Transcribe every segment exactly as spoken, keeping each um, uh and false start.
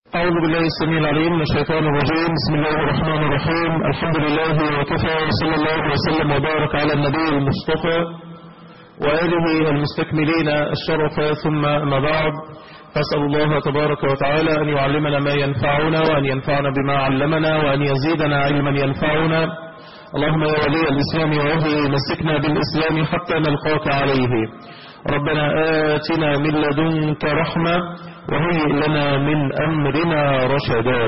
أعوذ بالله السميع العليم من الشيطان الرجيم. بسم الله الرحمن الرحيم. الحمد لله وكفى، وصلى الله وسلم وبارك على النبي المصطفى وآله المستكملين الشرف، ثم أما بعد، فأسأل الله تبارك وتعالى أن يعلمنا ما ينفعنا، وأن ينفعنا بما علمنا، وأن يزيدنا علما ينفعنا. اللهم يا ولي الإسلام وأهله مسكنا بالإسلام حتى نلقاك عليه. ربنا آتنا من لدنك رحمة وهيئ لنا من أمرنا رشدا.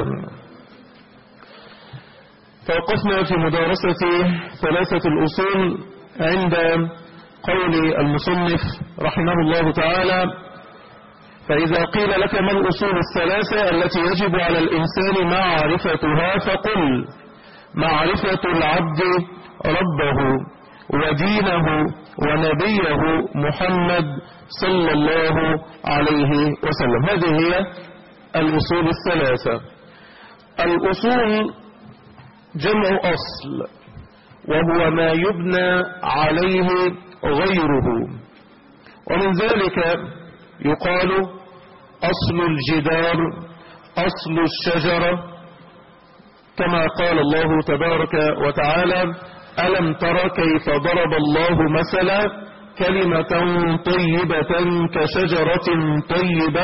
توقفنا في مدارسة ثلاثة الأصول عند قول المصنف رحمه الله تعالى: فإذا قيل لك ما الأصول الثلاثة التي يجب على الإنسان معرفتها، فقل: معرفة العبد ربه ودينه ونبيه محمد صلى الله عليه وسلم. هذه هي الأصول الثلاثة. الأصول جمع أصل، وهو ما يبنى عليه غيره، ومن ذلك يقال أصل الجدار، أصل الشجرة، كما قال الله تبارك وتعالى: ألم تر كيف ضرب الله مثلا كلمة طيبة كشجرة طيبة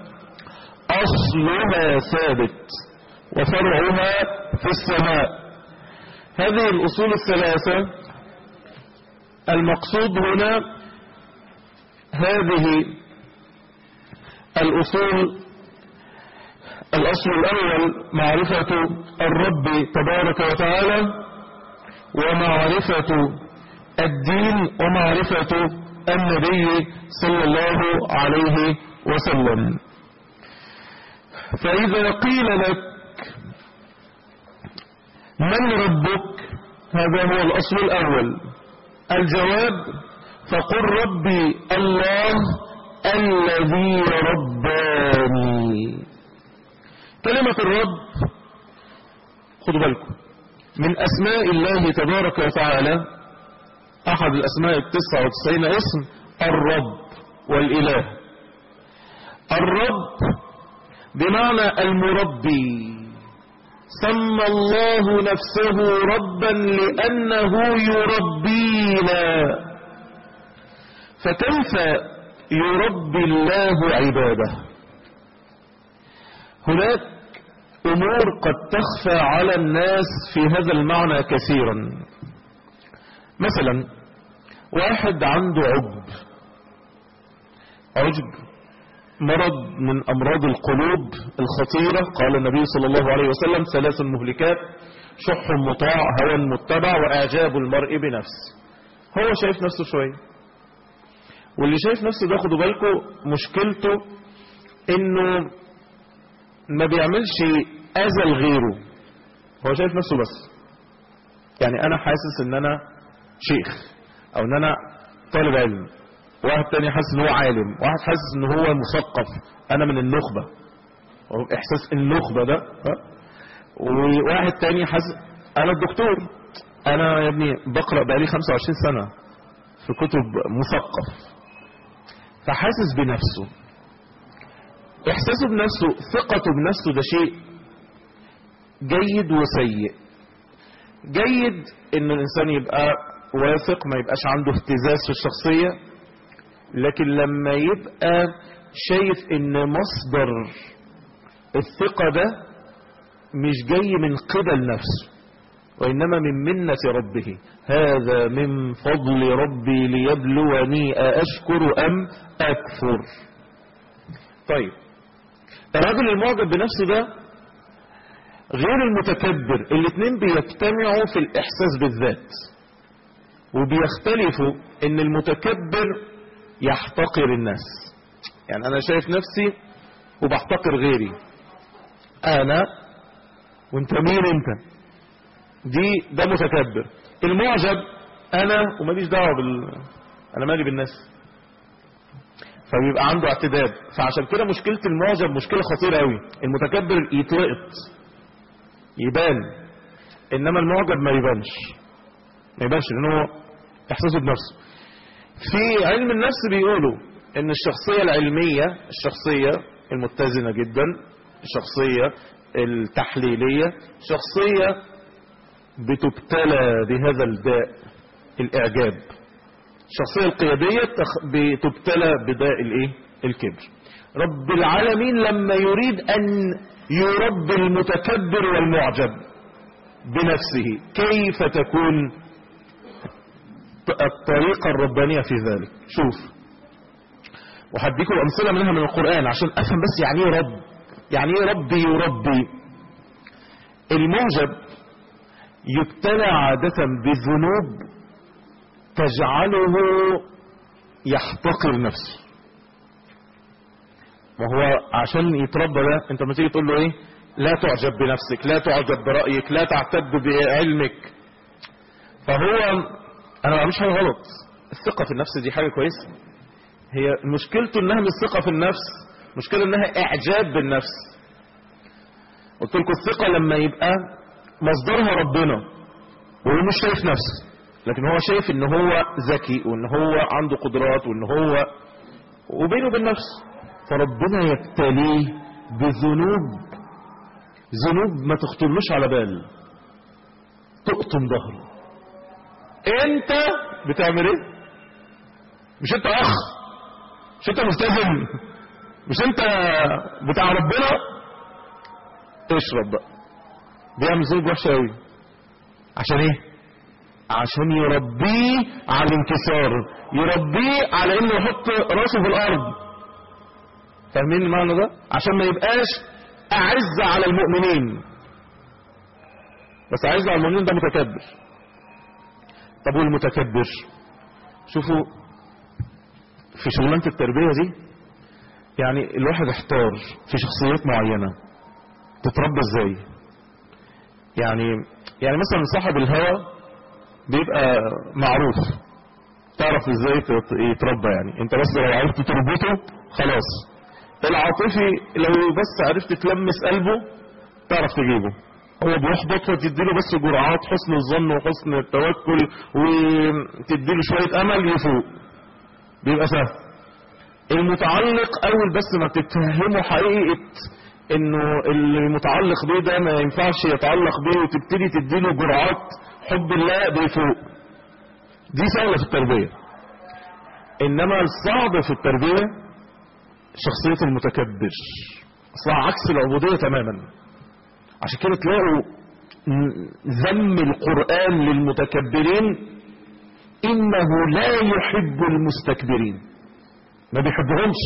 أصلها ثابت وفرعها في السماء. هذه الأصول الثلاثة المقصود هنا هذه الأصول: الأصل الأول معرفة الرب تبارك وتعالى، ومعرفة الدين، ومعرفة النبي صلى الله عليه وسلم. فإذا قيل لك من ربك، هذا هو الأصل الأول. الجواب: فقل ربي الله الذي رباني. كلمة الرب، خدوا بالكم، من أسماء الله تبارك وتعالى، أحد الأسماء التسعة وتسعين اسم الرب والإله. الرب بمعنى المربي، سمى الله نفسه ربا لأنه يربينا. فكيف يربي الله عباده؟ هناك أمور قد تخفى على الناس في هذا المعنى كثيرا. مثلا واحد عنده عجب، عجب مرض من أمراض القلوب الخطيرة. قال النبي صلى الله عليه وسلم: ثلاث مهلكات: شح مطاع، هوى متبع، وإعجاب المرء بنفسه. هو شايف نفسه شوية، واللي شايف نفسه ده خدوا بالكم مشكلته انه ما بيعملش أذى لغيره، هو شايف نفسه بس. يعني أنا حاسس إن أنا شيخ، أو إن أنا طالب علم، واحد تاني حاسس إن هو عالم، واحد حاسس إن هو مثقف، أنا من النخبة، إحساس النخبة ده. وواحد تاني حاسس أنا الدكتور، أنا يا ابني بقرأ بقالي خمسة وعشرين سنة في كتب، مثقف. فحاسس بنفسه. إحساسه بنفسه، ثقته بنفسه، ده شيء جيد وسيء. جيد إن الإنسان يبقى واثق، ما يبقاش عنده اهتزاز في الشخصية، لكن لما يبقى شايف إن مصدر الثقة ده مش جاي من قبل نفسه، وإنما من منة ربه. هذا من فضل ربي ليبلوني أأشكر أم أكفر. طيب، الرجل المعجب بنفسه ده غير المتكبر، الاثنين بيجتمعوا في الإحساس بالذات، وبيختلفوا. ان المتكبر يحتقر الناس، يعني انا شايف نفسي وبحتقر غيري، انا وانت مين انت، دي ده متكبر. المعجب انا وماليش دعوه بال انا مالي بالناس، فبيبقى عنده اعتداد. فعشان كده مشكلة المعجب مشكلة خطيرة قوي. المتكبر يتلقط، يبان، انما المعجب ما يبانش، ما يبانش لانه احساسه بنفسه. في علم النفس بيقولوا ان الشخصية العلمية، الشخصية المتزنة جدا، الشخصية التحليلية شخصية بتبتلى بهذا الداء الإعجاب. الشخصية القيادية بتبتلى بداء الايه الكبر. رب العالمين لما يريد أن يربي المتكبر والمعجب بنفسه كيف تكون الطريقة الربانية في ذلك؟ شوف، وهديكم أمثلة منها من القرآن عشان أفهم بس يعني ايه رب، يعني ايه ربي يربي. المعجب يبتلى عادة بذنوب تجعله يحتقر نفسه. وهو عشان يتربى ده انت ما تيجي تقول له ايه؟ لا تعجب بنفسك، لا تعجب برأيك، لا تعتد بعلمك. فهو انا ما بعملش حاجه غلط. الثقة في النفس دي حاجة كويسة. هي مشكلته انها مش ثقة في النفس، مشكلة انها اعجاب بالنفس. قلت لكم الثقة لما يبقى مصدرها ربنا وهو مش شايف نفسه، لكن هو شايف ان هو ذكي وان هو عنده قدرات وان هو وبينه وبين نفسه، فربنا يبتليه بذنوب، ذنوب ما تخطرلوش على بال، تقطم ظهره. انت بتعمل ايه؟ مش انت اخ؟ مش انت ملتزم؟ مش انت بتاع ربنا؟ اشرب بقى. بيعمل زوج وحش قوي. عشان ايه؟ عشان يربيه على الانكسار، يربيه على انه يحط راسه في الارض. فاهمين المعنى ده؟ عشان ما يبقاش اعز على المؤمنين. بس اعز على المؤمنين ده متكبر. طب والمتكبر؟ شوفوا في شغلانة التربية دي يعني الواحد احتار في شخصيات معينة تتربى ازاي. يعني يعني مثلا صاحب الهوى بيبقى معروف، تعرف ازاي يتربى. يعني انت بس لو عرفت تربطه خلاص. العاطفي لو بس عرفت تلمس قلبه تعرف تجيبه. هو بيحبط فتديله بس جرعات حسن الظن وحسن التوكل وتديله شوية امل يفوق، بيبقى سهل. المتعلق اول بس ما تتفهمه حقيقة انه المتعلق بيه ده ما ينفعش يتعلق بيه وتبتدي تديله جرعات حب الله بيفوق، دي سهلة في التربية. انما الصعب في التربية شخصية المتكبر، اصلا عكس العبودية تماما. عشان كده تلاقوا ذم القرآن للمتكبرين، انه لا يحب المستكبرين، ما بيحبهمش.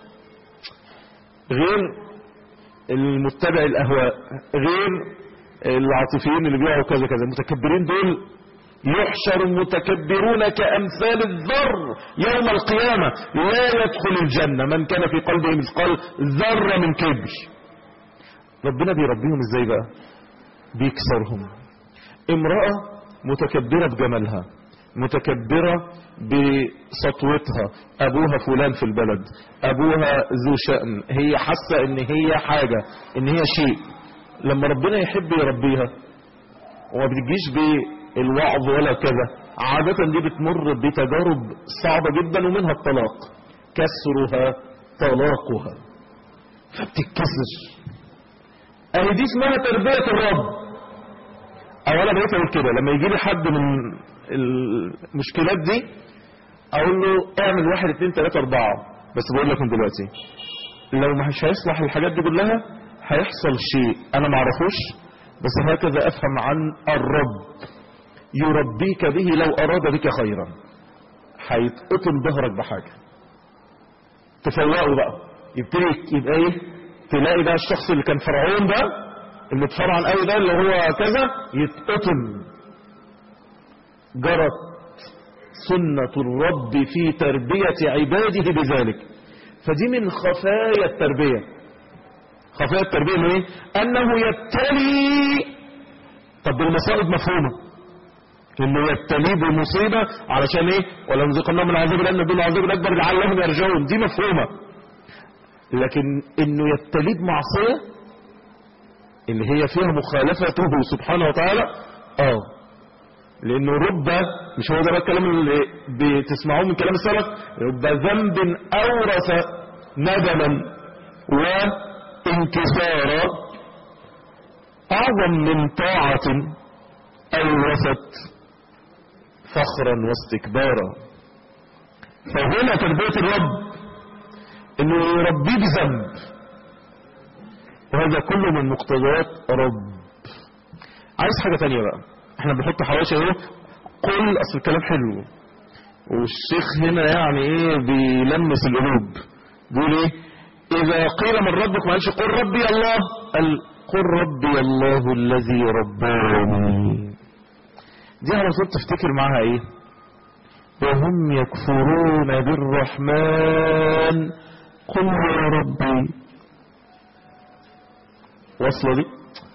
غير المتبع الاهواء، غير العاطفيين اللي بيعوا كذا كذا. المتكبرين دول يحشر المتكبرون كأمثال الذر يوم القيامة لا يدخل الجنة من كان في قلبه مثقال ذرة من كبر. ربنا بيربيهم ازاي بقى؟ بيكسرهم. امرأة متكبرة بجمالها، متكبرة بسطوتها، ابوها فلان في البلد، ابوها ذو شأن، هي حاسة ان هي حاجة، ان هي شيء. لما ربنا يحب يربيها وما بتجيش بالوعظ ولا كذا، عادة دي بتمر بتجارب صعبة جدا ومنها الطلاق. كسرها طلاقها، فبتتكسر. اهي دي اسمها تربية الرب. او انا بقيت اقول كده لما يجي لي حد من المشكلات دي اقول له اعمل واحد اتنين تلاتة اربعة، بس بقول لك من دلوقتي لو مش هيصلح الحاجات دي كلها هيحصل شيء انا معرفوش، بس هكذا افهم عن الرب يربيك به لو اراد بك خيرا. هيتقطم ظهرك بحاجة تفوقه بقى، يبتدي يبقى ايه؟ تلاقي بقى الشخص اللي كان فرعون ده اللي اتفرعن قوي ده اللي هو كذا يتقطم. جرت سنة الرب في تربية عباده بذلك. فدي من خفايا التربية. خفايا التربية انه ايه؟ انه يبتلي. طب المصائب مفهومة، انه يبتلي بمصيبة علشان ايه؟ ولو نذقناهم من عذاب الادنى دون العذاب الاكبر لعلهم يرجعون، دي مفهومة. لكن انه يبتلي بمعصية اللي هي فيها مخالفته سبحانه وتعالى، اه لانه رب، مش هو ده بقى الكلام اللي بتسمعوه من كلام السلف، رب ذنب اورث ندما انكسارا أعظم من طاعة أورثت فخرا واستكبارا. فهنا تربية الرب انه يربيه بذنب، وهذا كله من مقتضيات رب. عايز حاجة تانية بقى، احنا بنحط حواشي اهو، قل اصل الكلام حلو، والشيخ هنا يعني ايه بيلمس القلوب، بيقول ايه؟ اذا قيل من ربك ما قالش قل ربي الله، قال قل ربي الله الذي رباني. دي على طول تفتكر معاها ايه؟ وهم يكفرون بالرحمن قل يا ربي. واصله دي؟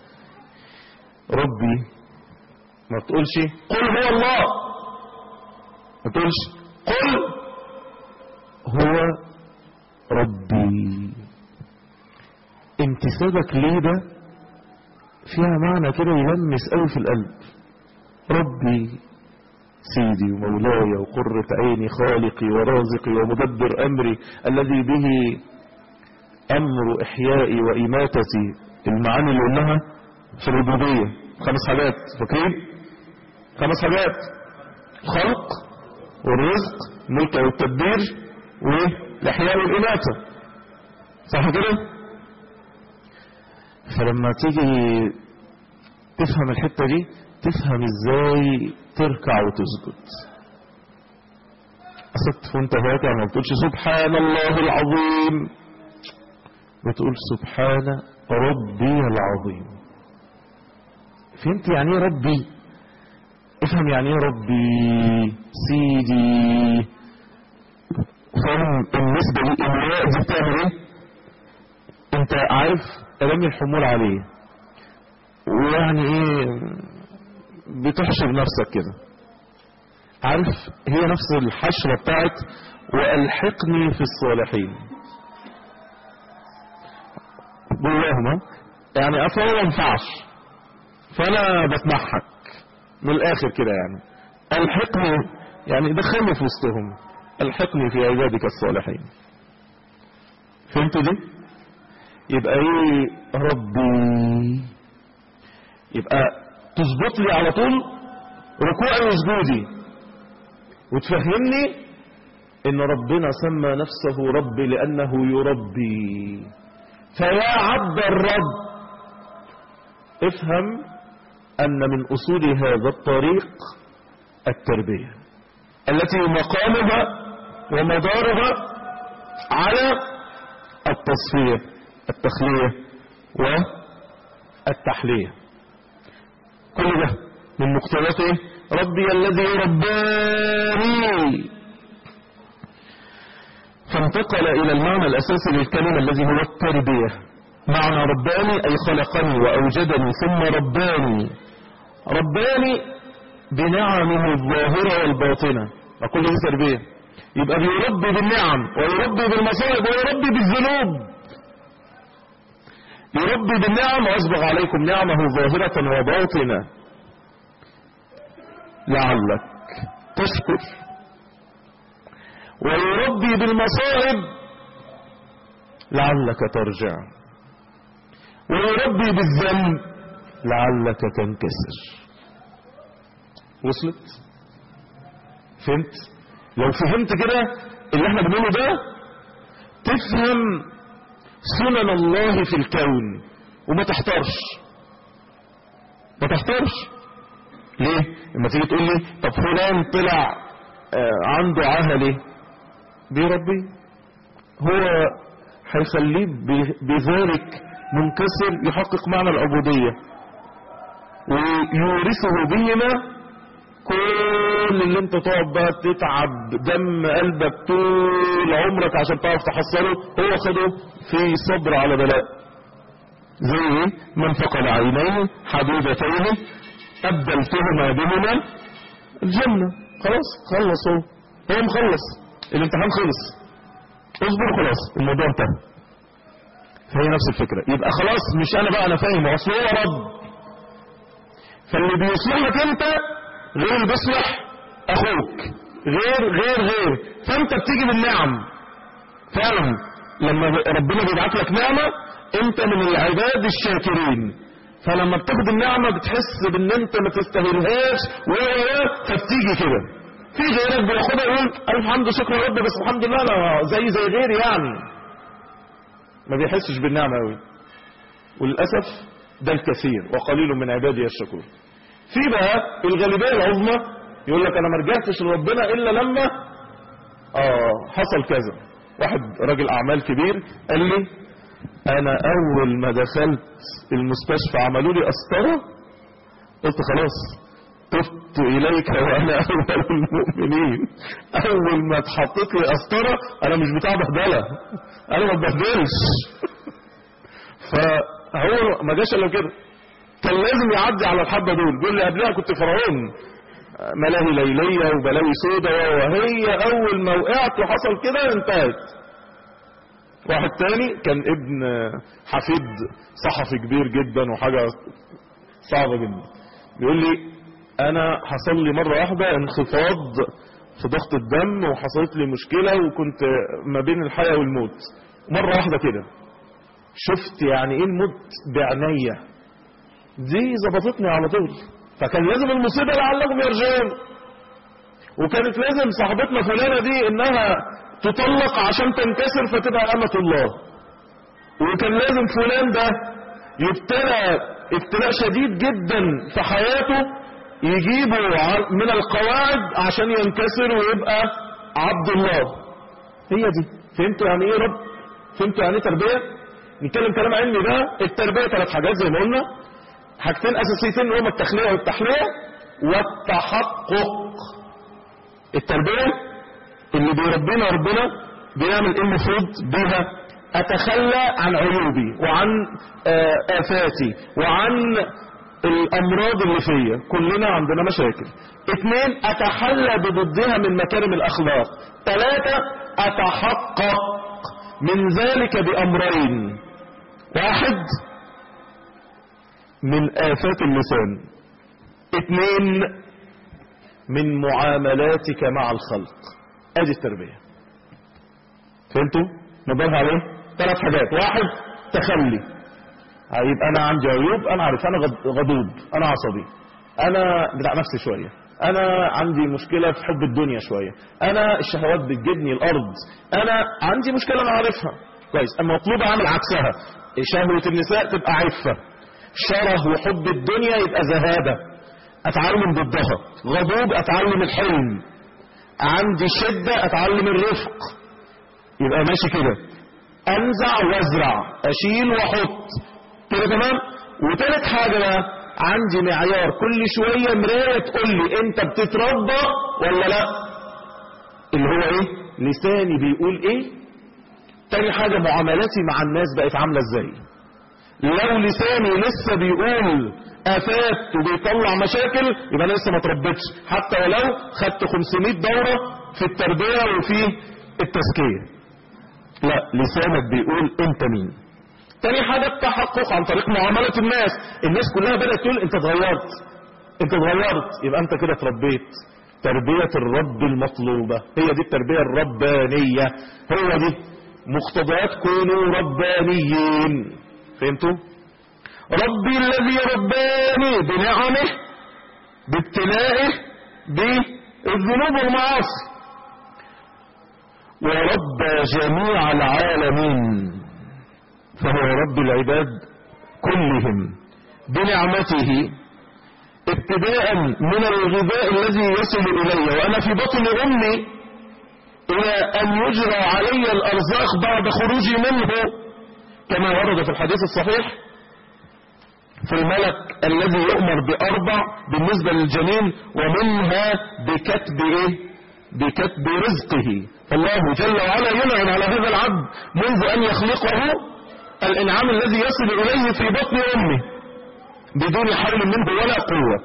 ربي ما تقولش قل هو الله، ما تقولش قل هو ربي. امتثالك ليه ده فيها معنى كده يلمس قوي في القلب. ربي سيدي ومولاي وقرة عيني، خالقي ورازقي ومدبر أمري، الذي به أمر إحيائي وإماتتي. المعاني اللي قلناها في الربوبية خمس حاجات، فاكرين؟ خمس حاجات: الخلق والرزق، الملك والتدبير، والإحياء والإماتة، صح كده؟ فلما تيجي تفهم الحتة دي تفهم ازاي تركع وتسجد. أسكت وانت راكع ما بتقولش سبحان الله العظيم، بتقول سبحان ربي العظيم. فهمت يعني ايه ربي؟ افهم يعني ايه ربي سيدي. فهم بالنسبة لي الإملاء دي بتعمل ايه؟ انت عارف رمي الحمول عليه، ويعني ايه بتحشر نفسك كده، عارف هي نفس الحشرة بتاعت وألحقني في الصالحين. جواهما يعني اصلا ما ينفعش، فانا بتمحك من الاخر كده، يعني الحقني يعني دخلني في وسطهم، الحقني في عبادك الصالحين. فهمتوا دي؟ يبقى ايه ربي؟ يبقى تظبط لي على طول ركوعي وسجودي، وتفهمني ان ربنا سمى نفسه رب لانه يربي. فيا عبد الرب افهم ان من اصول هذا الطريق التربية التي مقامها ومدارها على التصفية، التخلية والتحلية. كل ده من مقتضيات ايه؟ ربي الذي رباني. فانتقل الى المعنى الاساسي للكلمة الذي هو التربية. معنى رباني اي خلقني واوجدني ثم رباني. رباني بنعمه الظاهرة والباطنة، وكل دي تربية. يبقى بيربي بالنعم ويربي بالمصائب ويربي بالذنوب. يربي بالنعم ويسبغ عليكم نعمه ظاهرة وباطنة لعلك تشكر. ويربي بالمصائب لعلك ترجع. ويربي بالذنب لعلك تنكسر. وصلت؟ فهمت؟ لو فهمت كده اللي احنا بنقوله ده تفهم سنن الله في الكون وما تحترش. ما تحترش ليه؟ لما تيجي تقول لي طب فلان طلع آه عنده عاهة ليه؟ بيربي، هو هيخليه بذلك منكسر يحقق معنى العبودية، ويورثه بهما كل اللي انت تقعد بقى تتعب دم قلبك طول عمرك عشان تعرف تحصله، هو خده في صبر على بلاء. زي ايه؟ من فقد عينيه حبيبتين أبدلتهما بهما الجنة. خلاص خلص، هو هو مخلص، الامتحان خلص، اصبر خلاص الموضوع انتهى. فهي نفس الفكرة. يبقى خلاص مش انا بقى انا فاهم، اصل هو رب، فاللي بيصلحك انت غير اللي بيصلح اخوك، غير غير غير فانت بتيجي بالنعم فعلا. لما ربنا بيبعت لك نعمة انت من العباد الشاكرين. فلما بتاخد النعمة بتحس بان انت ما تستاهلهاش و فبتيجي كده. في غيرك بياخدها يقول الحمد شكرا يا رب بس الحمد لله انا زي زي غيري يعني، ما بيحسش بالنعمة قوي. وللاسف ده الكثير وقليل من عبادي الشكور. في بقى الغالبية العظمى يقول لك انا ما رجعتش لربنا الا لما اه حصل كذا. واحد راجل اعمال كبير قال لي انا اول ما دخلت المستشفى عملوا لي قسطره قلت خلاص تبت اليك وانا اول المؤمنين. اول ما اتحطت لي قسطره انا مش بتاع بهدله، انا ما بهدلش. فهو ما جاش الا كده، كان لازم يعدي على الحبه دول. بيقول لي قبلها كنت فرعون، ملاهي ليليه وبلاوي سودا، وهي اول ما وقعت وحصل كده انتهت. واحد تاني كان ابن حفيد صحفي كبير جدا وحاجة صعبة جدا، بيقول لي انا حصل لي مرة واحدة انخفاض في ضغط الدم وحصلت لي مشكلة وكنت ما بين الحياة والموت مرة واحدة كده. شفت يعني ايه الموت بعناية، دي ظبطتني على طول. فكان لازم المصيبة لعلهم يرجعون. وكانت لازم صاحبتنا فلانة دي انها تطلق عشان تنكسر فتبقى أمة الله. وكان لازم فلان ده يبتلى ابتلاء شديد جدا في حياته يجيبه من القواعد عشان ينكسر ويبقى عبد الله. هي دي. فهمتوا يعني ايه رب؟ فهمتوا يعني ايه تربية؟ نتكلم كلام علمي بقى. التربية ثلاث حاجات زي ما قلنا، حاجتين اساسيتين هما التخلية والتحلية والتحقق. التربية اللي بيربينا ربنا بيعمل ايه المفروض بيها؟ اتخلى عن عيوبي وعن آفاتي وعن الامراض اللي فيا، كلنا عندنا مشاكل. اثنين، اتحلى بضدها من مكارم الاخلاق. ثلاثة، اتحقق من ذلك بامرين. واحد، من آفات اللسان. اثنين، من معاملاتك مع الخلق. ادي التربية. فهمتوا؟ نبرها عليه ثلاث حاجات. واحد، تخلي. يبقى انا عندي عيوب، انا عارف انا غضوب، انا عصبي، انا بتاع نفسي شوية، انا عندي مشكلة في حب الدنيا شوية، انا الشهوات بتجدني الارض، انا عندي مشكلة انا عارفها كويس. اما مطلوب اعمل عكسها. شهوة النساء تبقى عفة، شره وحب الدنيا يبقى زهادة، اتعلم ضدها. غضوب اتعلم الحلم، عندي شدة اتعلم الرفق، يبقى ماشي كده. انزع وازرع، اشيل واحط كده تمام. وتالت حاجة بقى، عندي معيار كل شوية مراية تقول لي انت بتتربى ولا لا، اللي هو ايه؟ لساني بيقول ايه. تاني حاجة، معاملاتي مع الناس بقت عاملة ازاي. لو لساني لسه بيقول آفات وبيطلع مشاكل يبقى انا لسه ما تربيتش، حتى ولو خدت خمسمائة دورة في التربية وفي التزكية. لا، لسانك بيقول انت مين. تاني حاجة، التحقق عن طريق معاملة الناس. الناس كلها بدأت تقول انت اتغيرت، انت اتغيرت، يبقى انت كده اتربيت. تربية الرب المطلوبة هي دي التربية الربانية، هو دي مقتضيات كونوا ربانيين. فهمتوا؟ ربي الذي رباني بنعمه بابتلائه بالذنوب والمعاصي، ورب جميع العالمين، فهو رب العباد كلهم بنعمته، ابتداء من الغذاء الذي يصل إلي وأنا في بطن أمي إلى أن يجرى علي الأرزاق بعد خروجي منه، كما ورد في الحديث الصحيح في الملك الذي يؤمر بأربع بالنسبة للجنين، ومنها بكتب إيه؟ بكتب رزقه. فالله جل وعلا ينعم على هذا العبد منذ أن يخلقه الإنعام الذي يصل إليه في بطن أمه بدون حول منه ولا قوة.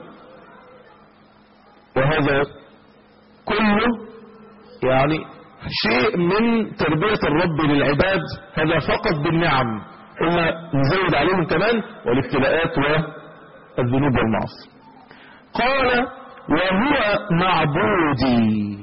وهذا كله يعني شيء من تربية الرب للعباد، هذا فقط بالنعم، ثم نزود عليهم كمان والابتلاءات والذنوب والمعاصي. قال وهو معبودي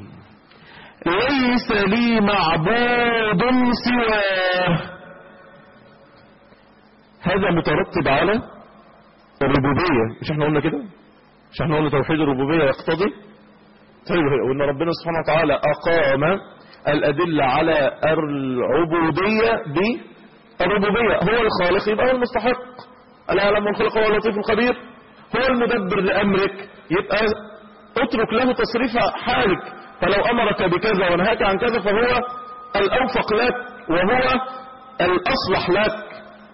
ليس لي معبود سواه. هذا مترتب على الربوبية. مش احنا قلنا كده؟ مش احنا قلنا توحيد الربوبية يقتضي طيب وان ربنا سبحانه وتعالى اقام الادلة على العبودية بالربوبية. هو الخالق يبقى هو المستحق، الا يعلم من خلق هو اللطيف الخبير. هو المدبر لامرك يبقى اترك له تصريف حالك، فلو امرك بكذا ونهاك عن كذا فهو الاوفق لك وهو الاصلح لك.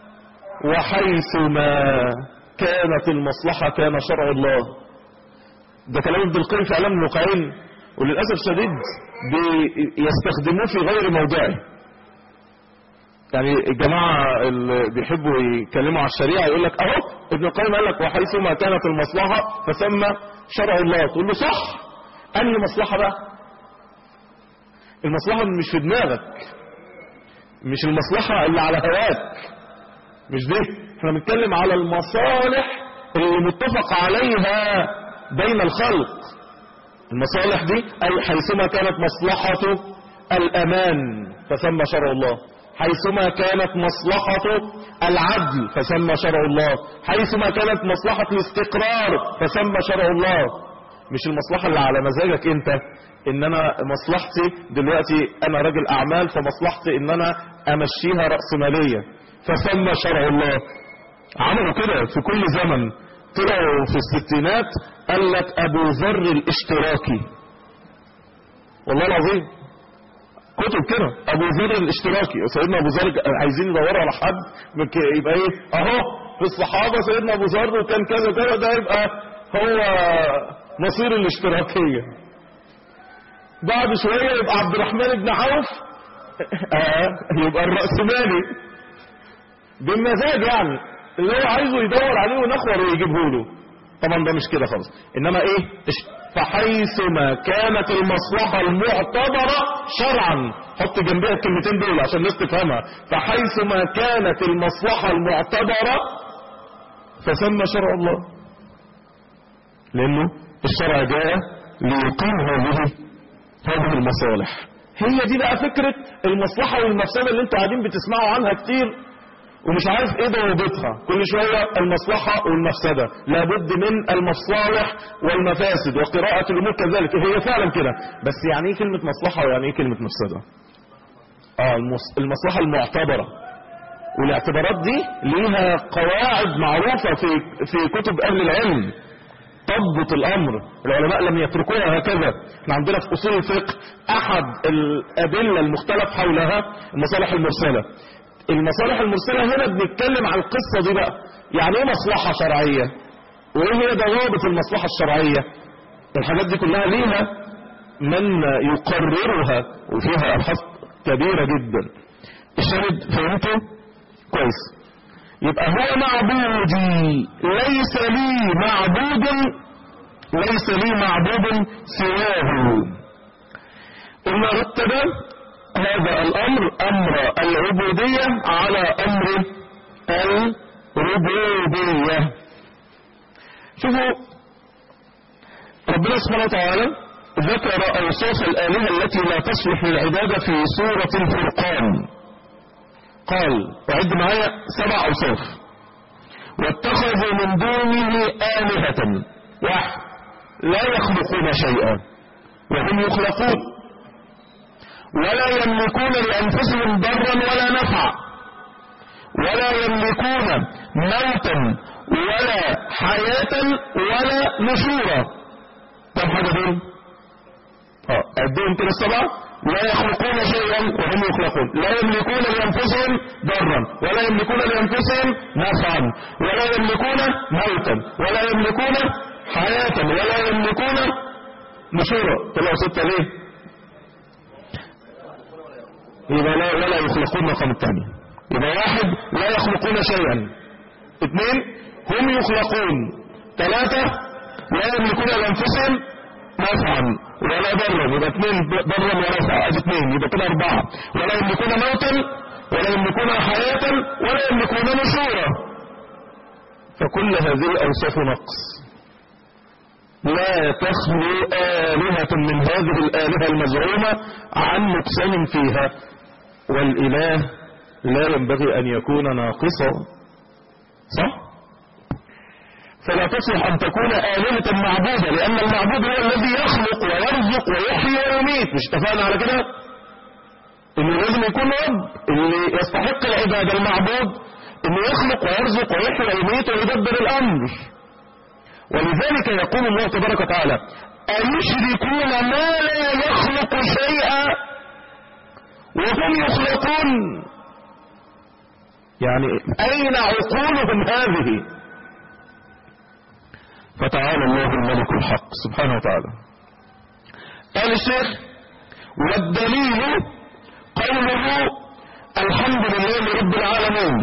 وحيثما كانت المصلحة كان شرع الله. ده كلام ابن القيم في اعلام الموقعين، وللاسف شديد بيستخدموه في غير موضعه. يعني الجماعة اللي بيحبوا يتكلموا على الشريعة يقول لك اهو ابن القيم قال لك وحيثما كانت المصلحة فسمى شرع الله. تقول له صح، انهي مصلحة بقى؟ المصلحة مش في دماغك، مش المصلحة اللي على هواك، مش دي. احنا بنتكلم على المصالح اللي متفق عليها بين الخلق. المصالح دي اي حيثما كانت مصلحة الامان فسمى شرع الله، حيثما كانت مصلحة العدل فسمى شرع الله، حيثما كانت مصلحة الاستقرار فسمى شرع الله. مش المصلحة اللي على مزاجك انت، ان انا مصلحتي دلوقتي انا راجل اعمال فمصلحتي ان انا امشيها رأسمالية فسمى شرع الله. عملوا كده في كل زمن. طلعوا في الستينات قال لك ابو ذر الاشتراكي، والله العظيم كتب كده ابو ذر الاشتراكي. سيدنا ابو ذر عايزين يدوروا على حد يبقى ايه اهو في الصحابة سيدنا ابو ذر وكان كذا كذا، ده يبقى هو نصير الاشتراكية. بعد شوية يبقى عبد الرحمن بن عوف آه يبقى الرأسمالي بالمزاج، يعني اللي هو عايزه يدور عليه ونخور ويجيبه له. طبعا ده مش كده خالص، انما ايه فحيثما كانت المصلحة المعتبرة شرعا. حط جنبها الكلمتين دول عشان الناس تفهمها. فحيثما كانت المصلحة المعتبرة فسمى شرع الله، لانه الشرع جاء ليقيم هذه هذه المصالح. هي دي بقى فكرة المصلحة والمفسدة اللي انتوا قاعدين بتسمعوا عنها كتير ومش عارف ايه ضوابطها. كل شوية المصلحة والمفسدة، لابد من المصالح والمفاسد وقراءة الامور كذلك. هي فعلا كده، بس يعني ايه كلمة مصلحة ويعني ايه كلمة مفسدة؟ اه المصلحة المعتبرة، والاعتبارات دي ليها قواعد معروفة في في كتب اهل العلم تضبط الامر. العلماء لم يتركوها هكذا. احنا عندنا في اصول الفقه احد الادلة المختلف حولها المصالح المرسلة. المصالح المرسلة هنا بنتكلم عن القصة دي بقى، يعني ايه مصلحة شرعية وايه هي ضوابط المصلحة الشرعية. الحاجات دي كلها ليها من يقررها وفيها ابحاث كبيرة جدا. الشاهد فهمته كويس؟ يبقى هو معبودي، ليس لي معبود ليس لي معبود سواه. إن رتب هذا الأمر أمر العبودية على أمر الربوبية. شوفوا ربنا سبحانه وتعالى ذكر أوصاف الآلهة التي لا تصلح للعبادة في سورة الفرقان. قال وعد معايا سبع أوصاف: واتخذوا من دونه آلهة. واحد، لا يخلقون شيئا وهم يخلقون، ولا يملكون لأنفسهم ضرا ولا نفعا، ولا يملكون موتا ولا حياة ولا نشورا. كم حاجة دول؟ اه اديهم كده السبعة. لا يخلقون شيئا وهم يخلقون، لا يملكون لأنفسهم ضرا ولا يملكون لأنفسهم نفعا ولا يملكون موتا ولا يملكون حياة ولا يملكون نشورا. طلعوا ستة ليه؟ يبقى لا ولا يخلقون رقم الثاني. يبقى واحد لا يخلقون شيئا، اثنين هم يخلقون، ثلاثة لا يملكون لأنفسهم نفعا ولا ضرا، يبقى اثنين ضرا ونفعا، ادي اثنين، يبقى كده اربعة. ولا يملكون موتا ولا يملكون حياة ولا يملكون نشورا. فكل هذه الأوصاف نقص. لا تخلو آلهة من هذه الآلهة المزعومة عن نقصان فيها، والإله لا ينبغي أن يكون ناقصا صح؟ فلا تصلح أن تكون آلهة معبودة، لأن المعبود هو الذي يخلق ويرزق ويحيي ويميت. مش اتفقنا على كده؟ إنه لازم يكون رب اللي يستحق العبادة المعبود، إنه يخلق ويرزق ويحيي ويميت ويدبر الأمر. ولذلك يقول الله تبارك وتعالى: أيشركون ما لا يخلق شيئا وهم يخلقون. يعني أين عقولهم هذه؟ فتعالى الله الملك الحق سبحانه وتعالى. قال الشيخ: والدليل قوله الحمد لله رب العالمين.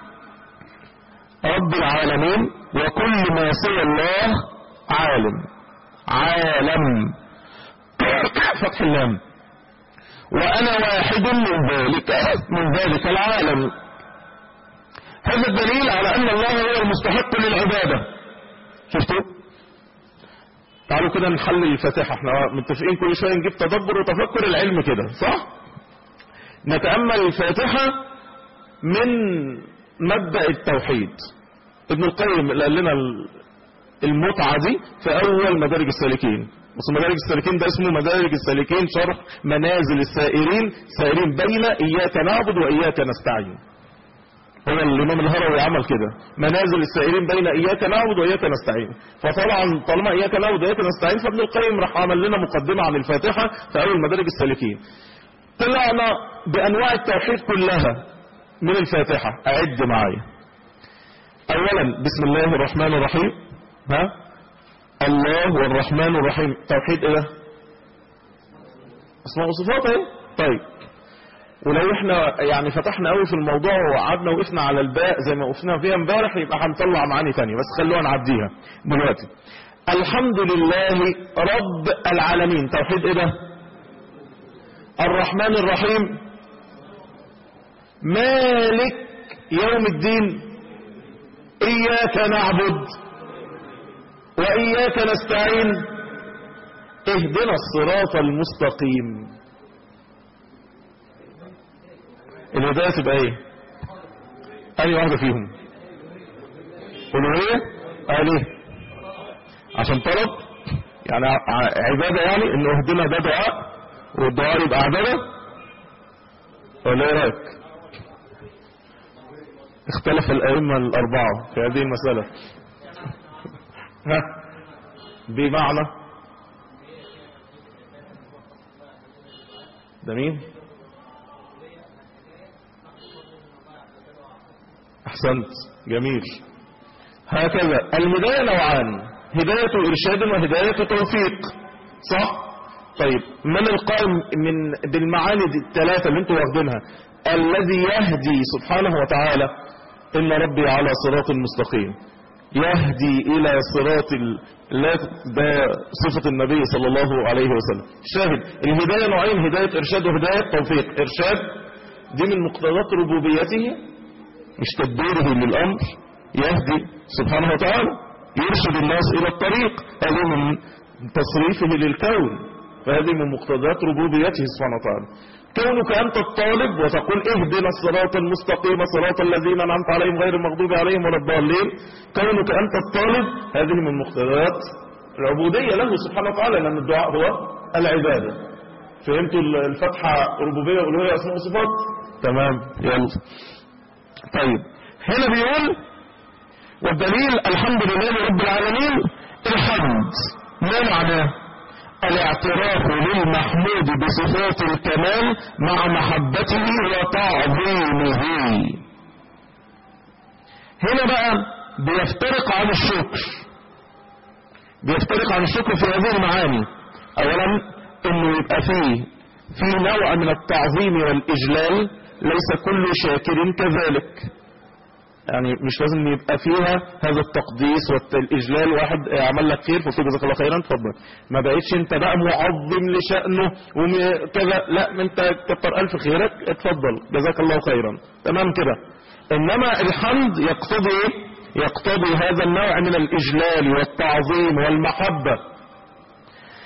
رب العالمين وكل ما سوى الله عالم. عالم فتح اللام. وأنا واحد من ذلك من ذلك العالم. هذا الدليل على أن الله هو المستحق للعبادة. شفتوا؟ تعالوا كده نحلل الفاتحة. احنا متفقين كل شوية نجيب تدبر وتفكر العلم كده، صح؟ نتأمل الفاتحة من مبدأ التوحيد. ابن القيم اللي قال لنا المتعة دي في أول مدارج السالكين. بس مدارج السالكين ده اسمه مدارج السالكين شرح منازل السائرين، سائرين بين إياك نعبد وإياك نستعين. هو الإمام الهروي عمل كده، منازل السائرين بين إياك نعبد وإياك نستعين. فطبعا طالما إياك نعبد وإياك نستعين، فابن القيم راح عمل لنا مقدمة عن الفاتحة في أول مدارج السالكين. طلعنا بأنواع التوحيد كلها من الفاتحة. أعد معايا. أولا بسم الله الرحمن الرحيم. ها؟ الله والرحمن الرحيم. توحيد إيه ده؟ اسماء وصفات اهي. طيب، ولو احنا يعني فتحنا قوي في الموضوع وقعدنا وقفنا على الباء زي ما وقفنا فيها امبارح، يبقى هنطلع معاني ثانيه، بس خلونا نعديها دلوقتي. الحمد لله رب العالمين. توحيد ايه ده؟ الرحمن الرحيم. مالك يوم الدين. إياك نعبد وإياك نستعين. اهدنا الصراط المستقيم. الهداية تبقى ايه؟ أي واحدة فيهم؟ ألوهية؟ آلهة. عشان طلب يعني عبادة، يعني إنه اهدنا ده دعاء والدعاء يبقى عبادة، ولا ايه رأيك؟ اختلف الأئمة الأربعة في هذه المسألة. ها؟ بمعنى ده مين؟ أحسنت، جميل. هكذا الهداية نوعان: هداية إرشاد وهداية توفيق، صح؟ طيب، من القائم من بالمعاني الثلاثة اللي انتوا واخدينها؟ الذي يهدي سبحانه وتعالى. إن ربي على صراط مستقيم. يهدي إلى صراط لا، ده صفة النبي صلى الله عليه وسلم. شاهد الهداية نوعين: هداية إرشاد وهداية توفيق. إرشاد دي من مقتضيات ربوبيته، مش تدبيره للأمر. يهدي سبحانه وتعالى، يرشد الناس إلى الطريق، هذه من تصريفه للكون، فهذه من مقتضيات ربوبيته سبحانه وتعالى. كونك أنت الطالب وتقول اهدنا الصراط المستقيم صراط الذين أنعمت عليهم غير المغضوب عليهم ولا الضالين، كونك أنت الطالب هذه من مقتضيات العبودية له سبحانه وتعالى، لأن الدعاء هو العبادة. فهمتوا الفتحة؟ ربوبية وألوهية أسماء وصفات. تمام، يلا. طيب، هنا بيقول والدليل الحمد لله رب العالمين. الحمد ما معناه؟ الاعتراف للمحمود بصفات الكمال مع محبته وتعظيمه. هنا بقى بيفترق عن الشكر، بيفترق عن الشكر في هذه المعاني. اولا انه يبقى فيه في نوع من التعظيم والاجلال، ليس كل شاكر كذلك. يعني مش لازم يبقى فيها هذا التقديس والإجلال. واحد عمل لك خير فقلت جزاك الله خيرا اتفضل، ما بقيتش انت بقى معظم لشأنه وكذا، لا، انت كتر ألف خيرك اتفضل جزاك الله خيرا، تمام كده. انما الحمد يقتضي يقتضي هذا النوع من الإجلال والتعظيم والمحبة.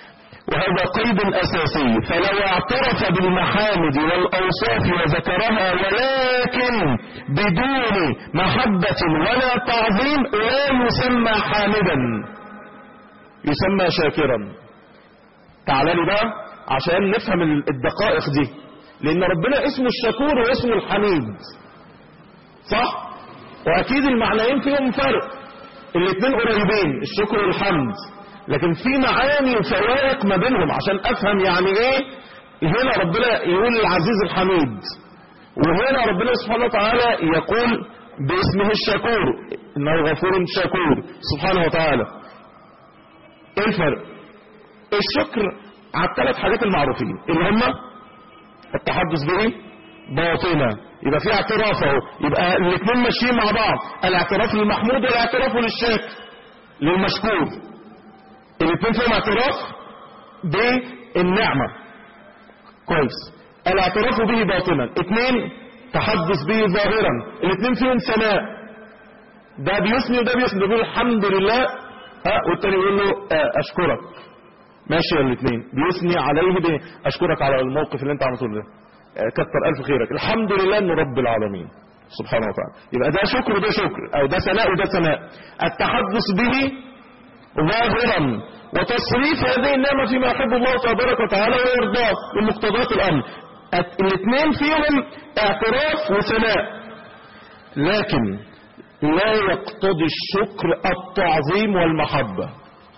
وهذا قيد أساسي. فلو اعترف بالمحامد والأوصاف وذكرها ولكن بدون محبة ولا تعظيم لا يسمى حامدا، يسمى شاكرا. تعالوا بقى عشان نفهم الدقائق دي، لأن ربنا اسمه الشكور واسمه الحميد، صح؟ وأكيد المعنيين فيهم فرق، الاثنين قريبين الشكر والحمد، لكن في معاني وفوارق ما بينهم عشان افهم يعني ايه. هنا ربنا يقول العزيز الحميد، وهنا ربنا سبحانه وتعالى يقول باسمه الشكور انه غفور شكور سبحانه وتعالى. ايه الفرق؟ الشكر على الثلاث حاجات المعروفين اللي هم التحدث به باطنا، يبقى في اعتراف اهو، يبقى الاثنين ماشيين مع بعض، الاعتراف للمحمود والاعتراف للشاكر للمشكور، الاثنين فيهم اعتراف بالنعمة كويس. الاعتراف به باطنا، اثنين تحدث به ظاهرا، الاثنين فيهم ثناء، ده بيثني وده بيثني، ده بيقول الحمد لله ها والتاني يقول له آه اشكرك. ماشي الاثنين بيثني عليه به، اشكرك على الموقف اللي انت عملته ده، آه كتر الف خيرك، الحمد لله انه رب العالمين سبحانه وتعالى. يبقى ده شكر وده شكر، او ده ثناء وده ثناء. التحدث به ظاهرا وتصريف هذه النعمة فيما يحب الله تبارك وتعالى ويرضاه من مقتضيات الأمر، الاثنين فيهم اعتراف وثناء، لكن لا يقتضي الشكر التعظيم والمحبة.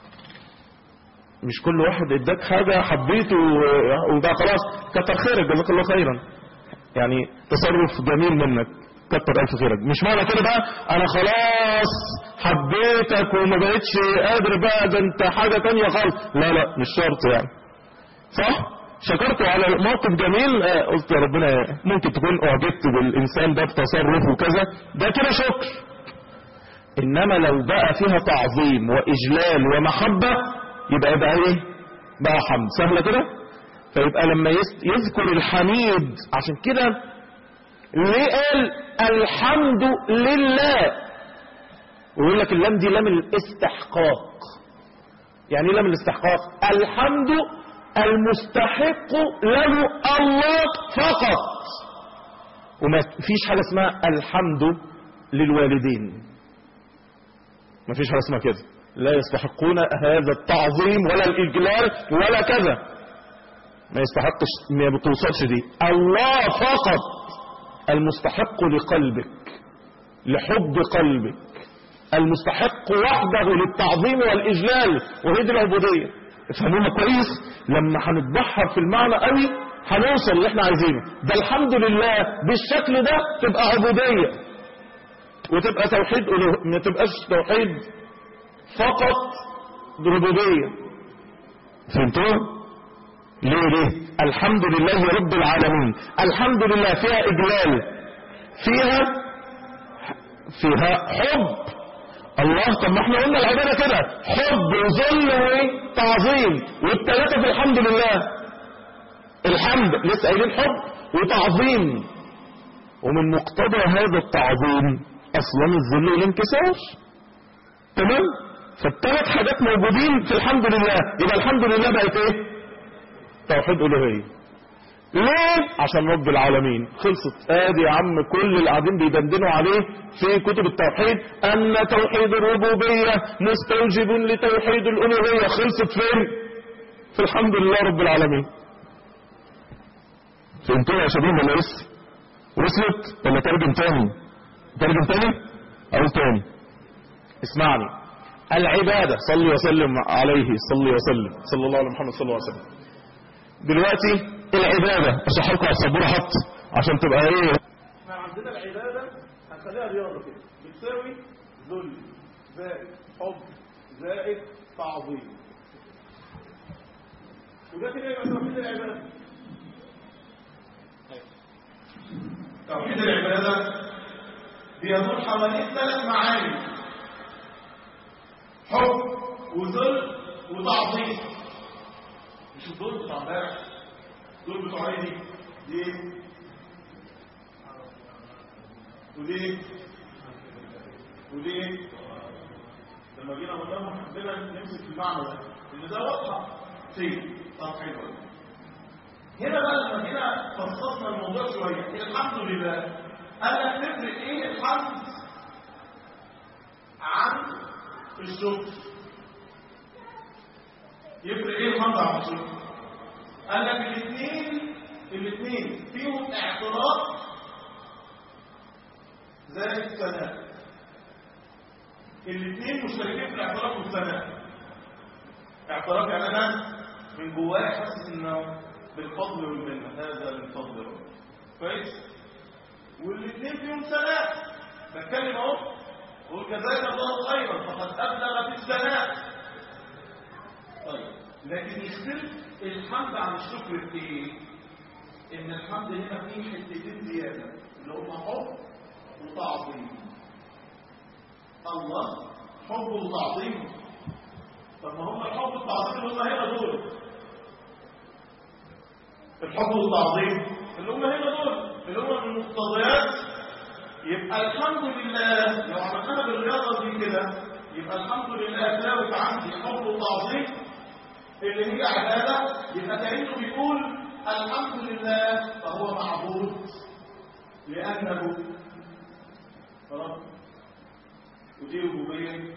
مش كل واحد اداك حاجة حبيته وبقى خلاص كتر خيرك جزاك الله خيرا، يعني تصرف جميل منك كتر الف خيرك، مش معنى كده بقى انا خلاص حبيتك وما بقتش قادر بقى ده انت حاجة تانية خالص، لا لا مش شرط يعني، صح؟ شكرته على موقف جميل، آه قلت يا ربنا ممكن تكون اعجبت بالانسان ده بتصرف وكذا، ده كده شكر. انما لو بقى فيها تعظيم واجلال ومحبة يبقى بقى ايه؟ بقى حمد. سهلة كده؟ فيبقى لما يذكر الحميد، عشان كده ليه قال الحمد لله، ويقول لك اللام دي لام الاستحقاق. يعني ايه لام الاستحقاق؟ الحمد المستحق له الله فقط، وما فيش حاجة اسمها الحمد للوالدين، ما فيش حاجة اسمها كده، لا يستحقون هذا التعظيم ولا الإجلال ولا كذا، ما يستحقش، ما بتوصلش دي. الله فقط المستحق لقلبك، لحب قلبك، المستحق وحده للتعظيم والإجلال، وهي دي العبودية. افهموها كويس، لما هنتبحر في المعنى قوي هنوصل اللي احنا عايزينه. ده الحمد لله بالشكل ده تبقى عبودية، وتبقى توحيد ألوه، ما تبقاش توحيد فقط بربوبية. فهمتوا؟ ليه ليه؟ الحمد لله رب العالمين، الحمد لله فيها إجلال، فيها فيها حب الله. طب ما احنا قلنا العبادة كده حب وذل وتعظيم، والثلاثة في الحمد لله. الحمد لسه قايلين حب وتعظيم، ومن مقتضى هذا التعظيم اصلا الذل والانكسار. تمام؟ فالثلاث حاجات موجودين في الحمد لله، يبقى الحمد لله بقت ايه؟ توحيد الوهية. ليه؟ عشان رب العالمين. خلصت. ادي يا عم كل اللي قاعدين بيدندنوا عليه في كتب التوحيد ان توحيد الربوبية مستوجب لتوحيد الالوهية. خلصت فين؟ في الحمد لله رب العالمين. فهمتوا يا شباب ولا لسه؟ وصلت ولا ترجم تاني؟ ترجم تاني؟ اقول تاني. اسمعني. العبادة، صلي وسلم عليه، صلي وسلم، صلى الله على محمد صلى الله عليه وسلم. دلوقتي العبادة اشرح لكم على السبوره حط عشان تبقى ايه. احنا عندنا العبادة هنخليها رياضة كده، بتساوي ذل زائد حب زائد تعظيم، وده كده يبقى توحيد العبادة. توحيد العبادة بيدور حوالين ثلاث معاني: حب وذل وتعظيم. مش الدول بتوع امبارح، دول بتوع ايه دي؟ دي ودي ودي. لما جينا قلنا حبينا نمسك المعنى ده، ان ده واضحه فين؟ طب حلو. هنا بقى لما هنا فصصنا الموضوع شويه، الحمد لله قال لك تفرق ايه الحمد عن الشكر؟ يفرق ايه الحمد عن الشكر؟ قال لك الاثنين الاثنين فيهم اعتراف زي الثناء، الاثنين مشتركين في الاعتراف والثناء. اعتراف يعني انا من جوايا حاسس انه بالفضل والمنه، هذا من فضل ربنا كويس، والاثنين فيهم ثناء، بتكلم اهو اقول جزاك الله خيرا فقد ابلغ في الثناء. طيب لكن يختلف الحمد عن الشكر في ايه؟ ان الحمد هنا فيه حتتين زياده اللي هم حب وتعظيم. الله حب وتعظيم، طب ما هم الحب والتعظيم اللي هم هنا دول، الحب والتعظيم اللي هم هنا دول اللي هم من مقتضيات. يبقى الحمد لله لو عملنا بالرياضه دي كده يبقى الحمد لله تلاوت عندي حب وتعظيم اللي هي عباده، يبقى كانه بيقول الحمد لله فهو معبود لانه رب، ودي ربوبيه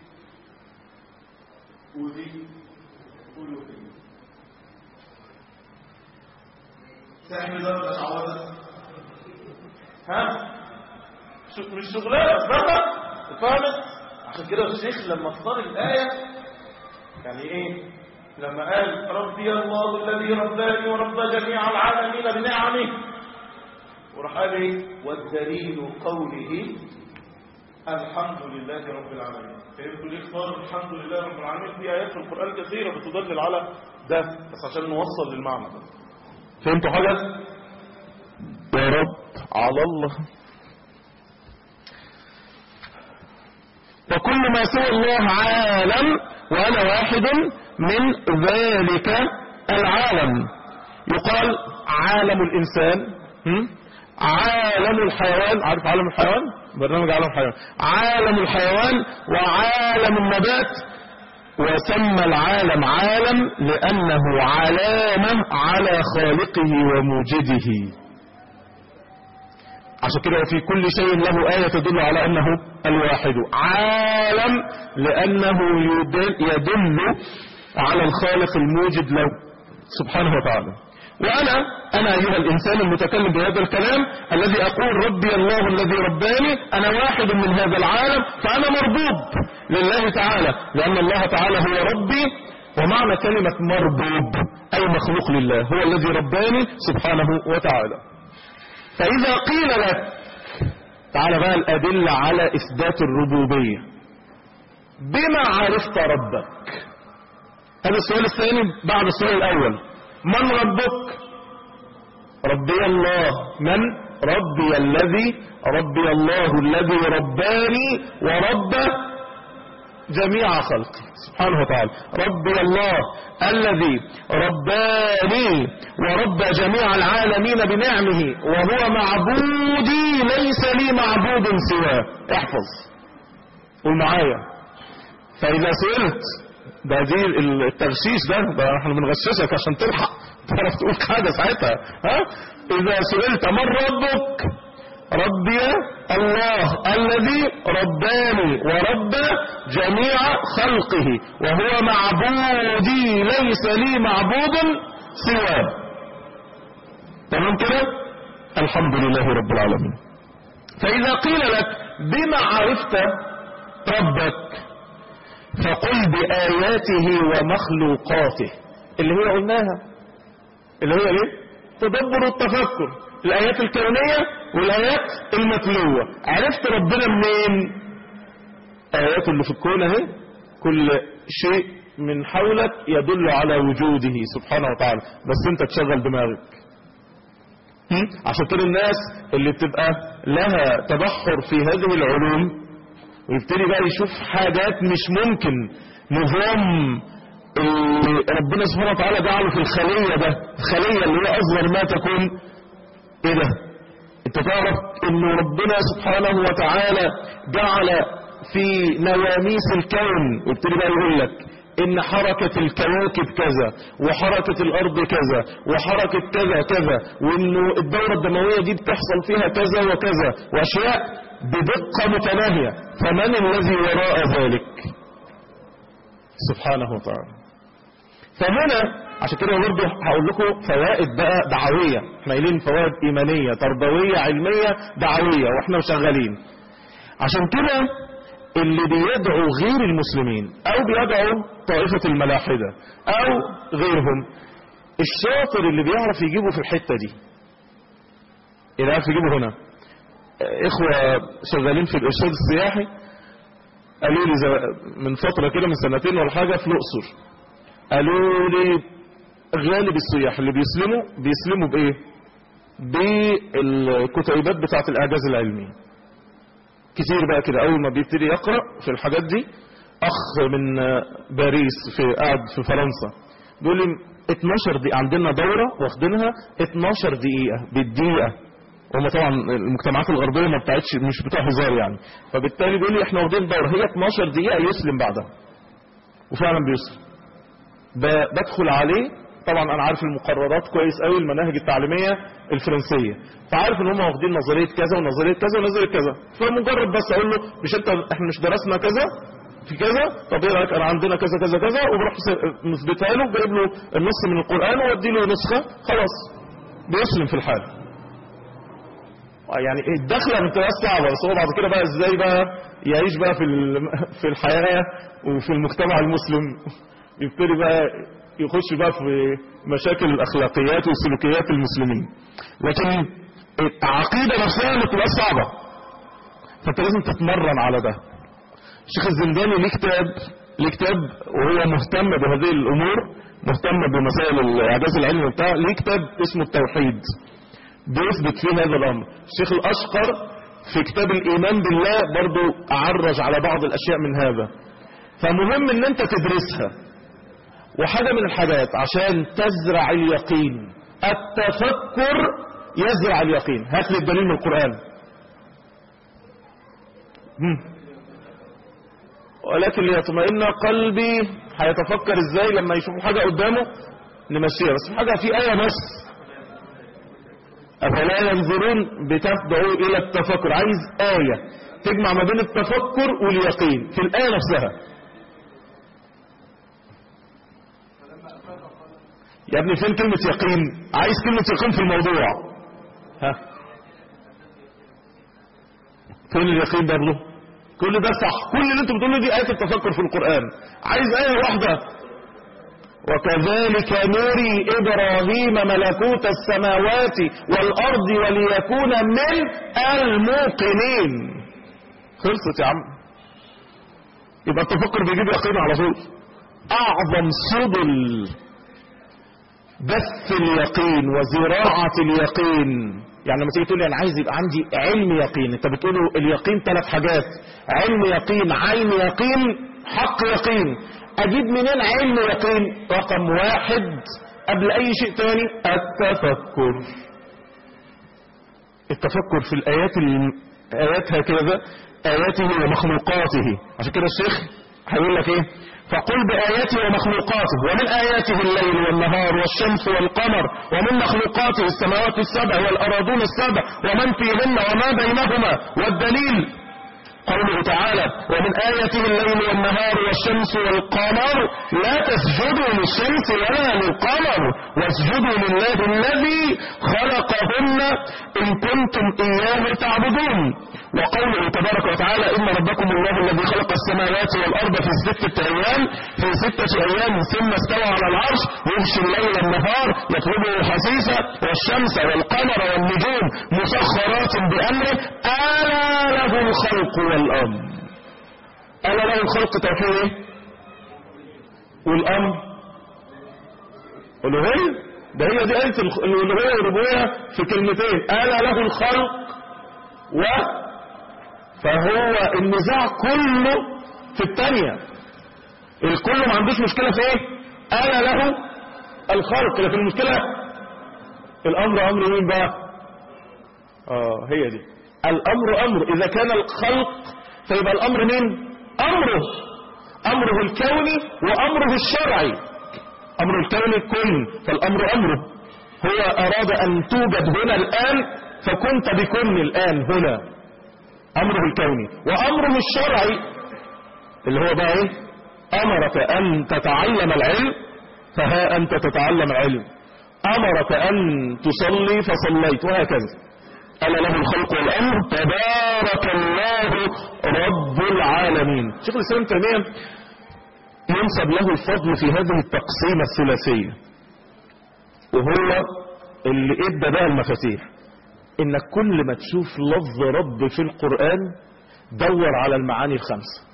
ودي ألوهية. تعمل ده ولا تعوضها؟ ها؟ مش شغلانة فقط فهمت؟ عشان كده الشيخ لما اختار الآية يعني ايه؟ لما قال ربي الله الذي رباني ورب جميع العالمين بنعمه، وراح قال ايه؟ والدليل قوله الحمد لله رب العالمين. فهمتوا ليه اختار الحمد لله رب العالمين؟ في آيات في القرآن كثيرة بتدلل على ده، بس عشان نوصل للمعنى ده. فهمتوا حاجة؟ يا رب على الله. وكل ما سوى الله عالم وأنا واحد من ذلك العالم. يقال عالم الإنسان، عالم الحيوان، عارف عالم الحيوان؟ برنامج عالم الحيوان، عالم الحيوان وعالم النبات. وسمى العالم عالم لأنه علامة على خالقه وموجده. عشان كده في كل شيء له آية تدل على أنه الواحد. عالم لأنه يدل على الخالق الموجد له سبحانه وتعالى. وأنا أنا أيها الإنسان المتكلم بهذا الكلام الذي أقول ربي الله الذي رباني، أنا واحد من هذا العالم، فأنا مربوب لله تعالى، لأن الله تعالى هو ربي. ومعنى كلمة مربوب أي مخلوق لله، هو الذي رباني سبحانه وتعالى. فإذا قيل لك تعالى بقى الأدلة على إثبات الربوبية، بما عرفت ربك؟ هذا السؤال الثاني بعد السؤال الأول. من ربك؟ ربي الله. من؟ ربي الذي ربي الله الذي رباني ورب جميع خلقه سبحانه وتعالى. ربي الله الذي رباني ورب جميع العالمين بنعمه، وهو معبودي ليس لي معبود سواه. احفظ قول معايا. فإذا سئلت، ده دي التغشيش ده, ده احنا بنغششك عشان تلحق تعرف تقول حاجة ساعتها. ها؟ إذا سئلت من ربك؟ ربي الله الذي رباني ورب جميع خلقه، وهو معبودي ليس لي معبود سواه. تمام كده؟ الحمد لله رب العالمين. فإذا قيل لك بما عرفت ربك؟ فقل بآياته ومخلوقاته، اللي هي قلناها، اللي هي ايه؟ تدبر التفكر، الآيات الكونية والآيات المتلوة. عرفت ربنا منين؟ آيات اللي في الكون اهي، كل شيء من حولك يدل على وجوده سبحانه وتعالى، بس انت تشغل دماغك. عشان كده الناس اللي بتبقى لها تبحر في هذه العلوم ويبتدي بقى يشوف حاجات مش ممكن، نظام ربنا سبحانه وتعالى جعله في الخلية، ده الخلية اللي هي أصغر ما تكون. ايه ده؟ انت تعرف ان ربنا سبحانه وتعالى جعل في نواميس الكون، ويبتدي بقى يقول لك ان حركة الكواكب كذا وحركة الارض كذا وحركة كذا كذا، وانه الدورة الدموية دي بتحصل فيها كذا وكذا واشياء بدقة متناهية، فمن الذي وراء ذلك؟ سبحانه وتعالى. فهنا عشان كده برضه هقول لكم فوائد بقى دعوية، احنا قايلين فوائد ايمانية تربوية علمية دعوية واحنا شغالين. عشان كده اللي بيدعو غير المسلمين او بيدعو طائفة الملاحدة او غيرهم، الشاطر اللي بيعرف يجيبه في الحتة دي، اللي عارف يجيبه هنا. اخوة شغالين في الارشاد السياحي قالوا لي من فترة كده من سنتين ولا حاجة في الاقصر، قالوا لي غالب السياح اللي بيسلموا بيسلموا بايه؟ بالكتيبات بتاعة الاعجاز العلمي. كتير بقى كده اول ما بيبتدي يقرأ في الحاجات دي، اخ من باريس في قاعد في فرنسا بيقول لي اتناشر دقيقة عندنا دورة واخدينها اتناشر دقيقة بالدقيقة، وهم طبعا المجتمعات الغربية ما بتاعتش مش بتاع هزار يعني، فبالتالي بيقول لي احنا واخدين دورة هي اتناشر دقيقة يسلم بعدها، وفعلا بيسلم. بدخل عليه طبعا انا عارف المقررات كويس قوي، المناهج التعليمية الفرنسية، فعارف ان هم واخدين نظرية كذا ونظرية كذا ونظرية كذا، فمجرد بس اقول له مش انت احنا مش درسنا كذا في كذا، طب ايه رايك انا عندنا كذا كذا كذا، وبروح مثبتها له، جايب له النص من القرآن وادي له نسخة، خلاص بيسلم في الحال. يعني الدخله ما بتبقاش صعبه، بس هو بعد كده بقى ازاي بقى يعيش بقى في في الحياه وفي المجتمع المسلم، يبتدي بقى يخش بقى في مشاكل الاخلاقيات وسلوكيات المسلمين. لكن العقيده نفسها ما بتبقاش صعبه، فانت لازم تتمرن على ده. الشيخ الزنداني ليه كتاب ليه كتاب وهو مهتم بهذه الامور، مهتم بمسائل الاعجاز العلمي بتاع، ليه كتاب اسمه التوحيد بيثبت فيه هذا الامر. الشيخ الاشقر في كتاب الايمان بالله برضو اعرج على بعض الاشياء من هذا. فمهم ان انت تدرسها. وحاجة من الحاجات عشان تزرع اليقين، التفكر يزرع اليقين. هات لي الدليل من القرآن. هم. ولكن ليطمئن قلبي، هيتفكر ازاي لما يشوف حاجة قدامه؟ نمشيها، بس في حاجة في آية بس، أفلا ينظرون بتدعو إلى التفكر. عايز آية تجمع ما بين التفكر واليقين في الآية نفسها. يا ابني فين كلمة يقين؟ عايز كلمة يقين في الموضوع. ها فين اليقين برضه؟ كل ده صح، كل اللي انتوا بتقولوا دي آية التفكر في القرآن. عايز آية واحدة. وكذلك نري إبراهيم ملكوت السماوات والأرض وليكون من الموقنين. خلصت يا عم. يبقى التفكر بيجيب يقين على طول. أعظم سبل بث اليقين وزراعة اليقين، يعني لما تيجي تقول لي انا عايز يبقى عندي علم يقين، انت بتقول اليقين ثلاث حاجات: علم يقين، عين يقين، حق يقين. اجيب منين علم يقين؟ رقم واحد قبل اي شيء تاني التفكر. التفكر في الايات الايات هكذا، اياته ومخلوقاته. عشان كده الشيخ هيقول لك ايه؟ فقل بآياته ومخلوقاته، ومن آياته الليل والنهار والشمس والقمر، ومن مخلوقاته السماوات السبع والأراضون السبع ومن فيهن وما بينهما. والدليل قوله تعالى: ومن آياته الليل والنهار والشمس والقمر لا تسجدوا للشمس ولا للقمر واسجدوا لله الذي خلقهن إن كنتم إياه تعبدون. وقوله تبارك وتعالى: إن ربكم الله الذي خلق السماوات والأرض في ستة أيام في ستة أيام ثم استوى على العرش يغشي الليل النهار يطلبه حثيثا والشمس والقمر والنجوم مسخرات بأمره ألا له الخلق والأمر. ألا له الخلق توحيد والأمر الألوهية. ده هي دي آية الألوهية والربوبية في كلمتين: ألا له الخلق و فهو النزاع كله في الثانية. الكل ما عندوش مشكلة في ايه؟ ألا له الخلق، لكن المشكلة الأمر أمر مين بقى؟ آه هي دي الأمر أمر. إذا كان الخلق فيبقى الأمر مين؟ أمره. أمره الكوني وأمره الشرعي. أمر الكوني كن، فالأمر أمره، هو أراد أن توجد هنا الآن فكنت بكن الآن هنا، أمره الكوني. وأمره الشرعي اللي هو بقى إيه؟ أمرك أن تتعلم العلم فها أنت تتعلم العلم، أمرك أن تصلي فصليت، وهكذا. ألا له الخلق والأمر تبارك الله رب العالمين. شيخ الإسلام تيمية ينسب له الفضل في هذه التقسيمة الثلاثية، وهو اللي ادى بقى المفاتيح. انك كل ما تشوف لفظ رب في القرآن دور على المعاني الخمسة.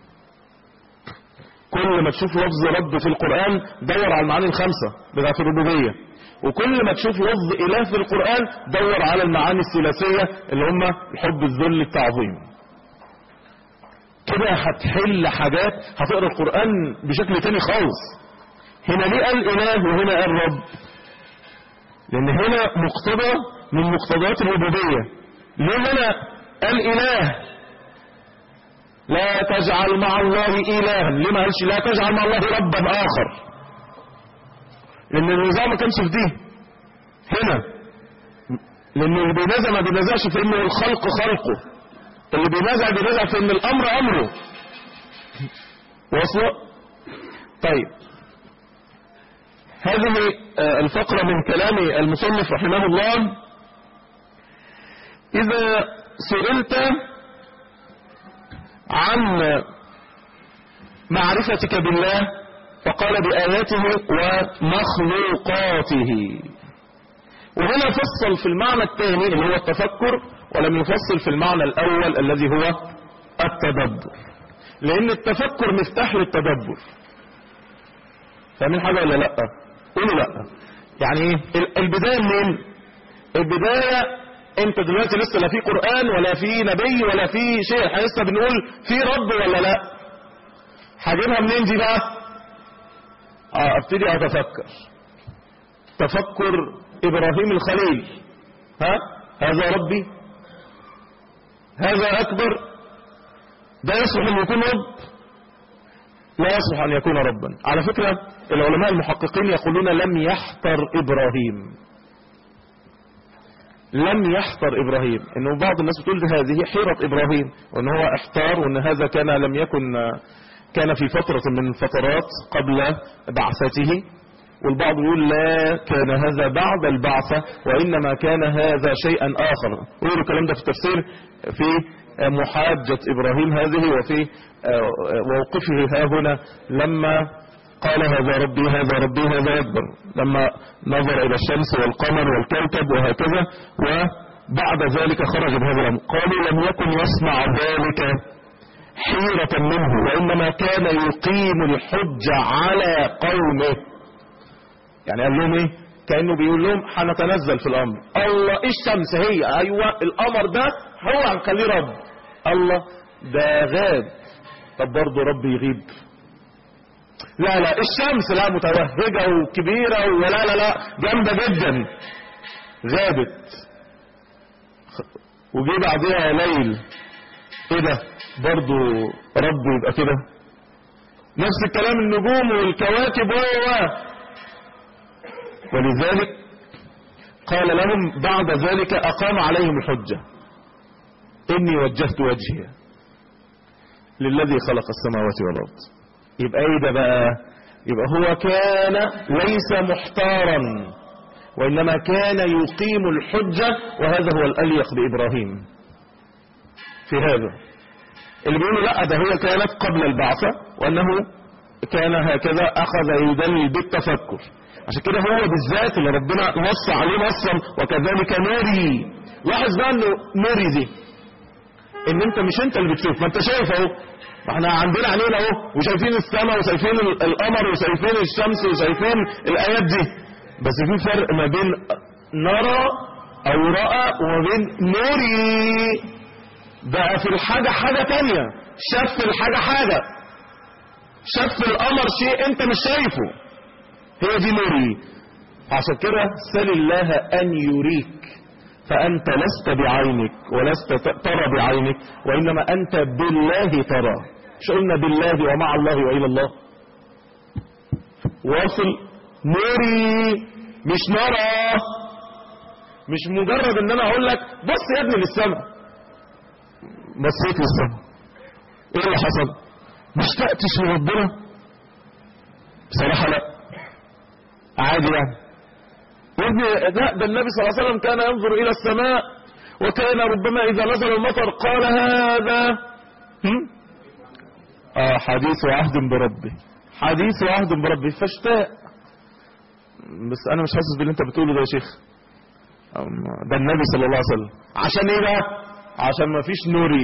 كل ما تشوف لفظ رب في القرآن دور على المعاني الخمسة بتاعت الربوبية، وكل ما تشوف لفظ إله في القرآن دور على المعاني الثلاثية اللي هم الحب، الذل، التعظيم. كده هتحل حاجات، هتقرأ القرآن بشكل تاني خالص. هنا ليه قال إله وهنا قال رب؟ لأن هنا مقتضى من مقتضيات الربوبية. ليه هنا قال إله؟ لا تجعل مع الله إلها. ليه ما قالش لا تجعل مع الله ربا آخر؟ لأن النظام ما كانش في دي هنا. لأن اللي بينازع ما بينازعش في إنه الخلق خلقه، اللي بينازع بينازع في إن الأمر أمره. واصلة؟ طيب، هذه الفقرة من كلام المصنف رحمه الله. إذا سئلت عن معرفتك بالله فقال بآياته ومخلوقاته، وهنا فصل في المعنى الثاني اللي هو التفكر، ولم يفصل في المعنى الأول الذي هو التدبر، لأن التفكر مفتاح للتدبر. فاهمين حاجة ولا لأ؟ قولوا لأ. يعني ايه البداية منين؟ البداية انت دلوقتي لسه لا في قرآن ولا في نبي ولا في شيء، احنا لسه بنقول في رب ولا لا. هجيبها منين دي بقى؟ اه ابتدي اتفكر. تفكر ابراهيم الخليل، ها هذا ربي، هذا اكبر، ده يصلح ان يكون رب؟ لا يصلح ان يكون ربا. على فكرة العلماء المحققين يقولون لم يحتر ابراهيم، لم يحتر ابراهيم. انه بعض الناس بتقول هذه حيرة ابراهيم، وان هو احتار، وان هذا كان لم يكن كان في فترة من الفترات قبل بعثته، والبعض يقول لا كان هذا بعد البعثة، وانما كان هذا شيئا اخر. ويقولوا الكلام ده في التفسير في محاجة ابراهيم هذه، وفي موقفه ها هنا لما قال هذا ربي هذا ربي هذا أكبر، لما نظر إلى الشمس والقمر والكوكب وهكذا، وبعد ذلك خرج بهذا الأمر. قالوا لم يكن يصنع ذلك حيرة منه، وإنما كان يقيم الحجة على قومه. يعني قال لهم إيه؟ كأنه بيقول لهم هنتنزل في الأمر. الله الشمس هي أيوة، القمر ده هو هنخليه رب. الله ده غاب، طب برضه رب يغيب؟ لا لا الشمس لا متوهجة وكبيرة ولا لا لا جامدة جدا، غابت وجي بعدها ليل، ايه ده برضو رب يبقى كده؟ نفس الكلام النجوم والكواكب و ولذلك قال لهم بعد ذلك أقام عليهم الحجة، إني وجهت وجهي للذي خلق السماوات والأرض. يبقى ايه ده بقى؟ يبقى هو كان ليس محتارا، وإنما كان يقيم الحجة، وهذا هو الأليق بإبراهيم في هذا. اللي بيقولوا لا ده هي كانت قبل البعثة، وأنه كان هكذا أخذ يدلل بالتفكر. عشان كده هو بالذات اللي ربنا نص عليه نصا وكذلك نوري. لاحظ بقى انه نوري دي ان انت مش انت اللي بتشوف، ما انت شايف اهو، ما احنا عندنا عينينا اهو وشايفين السماء وشايفين القمر وشايفين الشمس وشايفين الايات دي، بس في فرق ما بين نرى او رأى وما بين نوري. بقى في الحاجة حاجة تانية، شاف الحاجة حاجة، شاف القمر شيء انت مش شايفه، هي دي نوري. عشان كده سل الله ان يريك، فانت لست بعينك ولست ترى بعينك، وانما انت بالله ترى. مش قلنا بالله ومع الله وإلى الله. واصل. نوري مش نرى، مش مجرد ان انا اقول لك بص يا ابني للسماء، بصيت للسماء ايه اللي حصل؟ ما اشتقتش لربنا؟ بصراحة لا، عادي يعني. وابني لا، ده النبي صلى الله عليه وسلم كان ينظر الى السماء وكان ربما اذا نزل المطر قال هذا هم؟ اه حديث عهد بربي، حديث عهد بربي، فاشتاق. بس انا مش حاسس باللي انت بتقوله ده يا شيخ. ده النبي صلى الله عليه وسلم. عشان ايه بقى؟ عشان ما فيش نوري.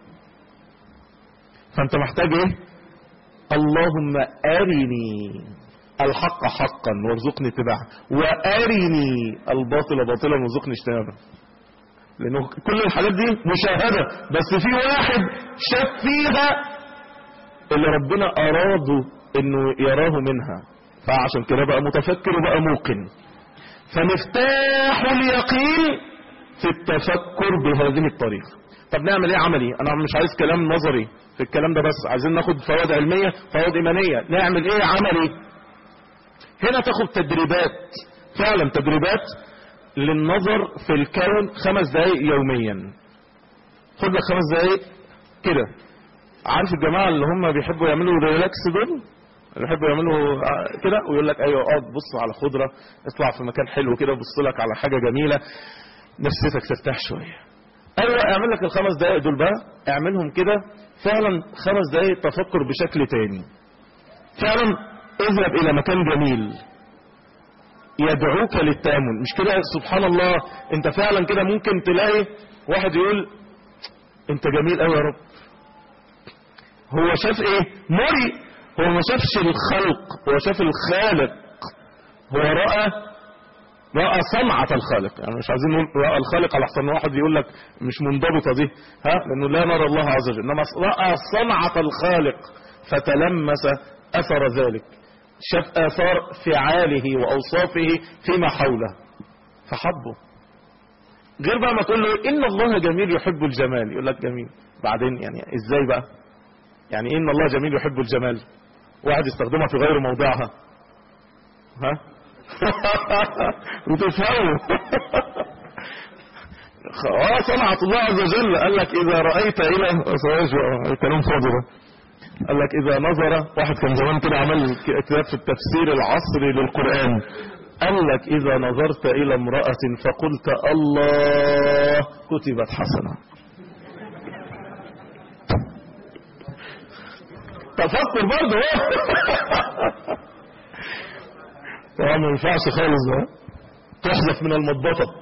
فانت محتاج ايه؟ اللهم ارني الحق حقا وارزقني اتباعه، وارني الباطل باطلا وارزقني اجتنابه. لانه كل الحاجات دي مشاهدة، بس في واحد شاف فيها اللي ربنا اراده انه يراه منها، فعشان كده بقى متفكر وبقى موقن. فمفتاح اليقين في التفكر بهذه الطريقة. طب نعمل ايه عملي؟ انا مش عايز كلام نظري في الكلام ده، بس عايزين ناخد فوائد علمية، فوائد ايمانية. نعمل ايه عملي؟ هنا تاخد تدريبات، فعلا تدريبات للنظر في الكون خمس دقائق يوميا. خد لك خمس دقائق كده. عارف الجماعة اللي هم بيحبوا يعملوا ريلاكس دول، اللي بيحبوا يعملوا كده ويقول لك ايوه اقعد بص على خضرة، اطلع في مكان حلو كده بص لك على حاجة جميلة نفسيتك ترتاح شوية. ايوه اعمل لك الخمس دقائق دول بقى، اعملهم كده فعلا خمس دقائق تفكر بشكل تاني. فعلا اذهب الى مكان جميل يدعوك للتأمل. مش كده سبحان الله، انت فعلا كده ممكن تلاقي واحد يقول انت جميل قوي يا رب. هو شاف ايه؟ مري. هو ما شافش الخلق، هو شاف الخالق. هو رأى رأى صنعة الخالق. يعني مش عايزين نقول رأى الخالق على احسن واحد يقول لك مش منضبطة دي، ها، لانه لا نرى الله عز وجل، انما رأى صنعة الخالق فتلمس اثر ذلك، شاف آثار فعاله وأوصافه فيما حوله فحبه. غير بقى ما تقول له إن الله جميل يحب الجمال، يقول لك جميل بعدين يعني إزاي بقى؟ يعني إن الله جميل يحب الجمال واحد يستخدمها في غير موضعها، ها وتفهموا اه صنعة الله عز وجل. قال لك إذا رأيت إلى كلام فاضي ده، قال لك إذا نظر، واحد كان زمان كده عمل كتاب في التفسير العصري للقرآن، قال لك إذا نظرت إلى امرأة فقلت الله كتبت حسنة. تفكر برضه طبعا ما ينفعش خالص ده، تحذف من المضبطة.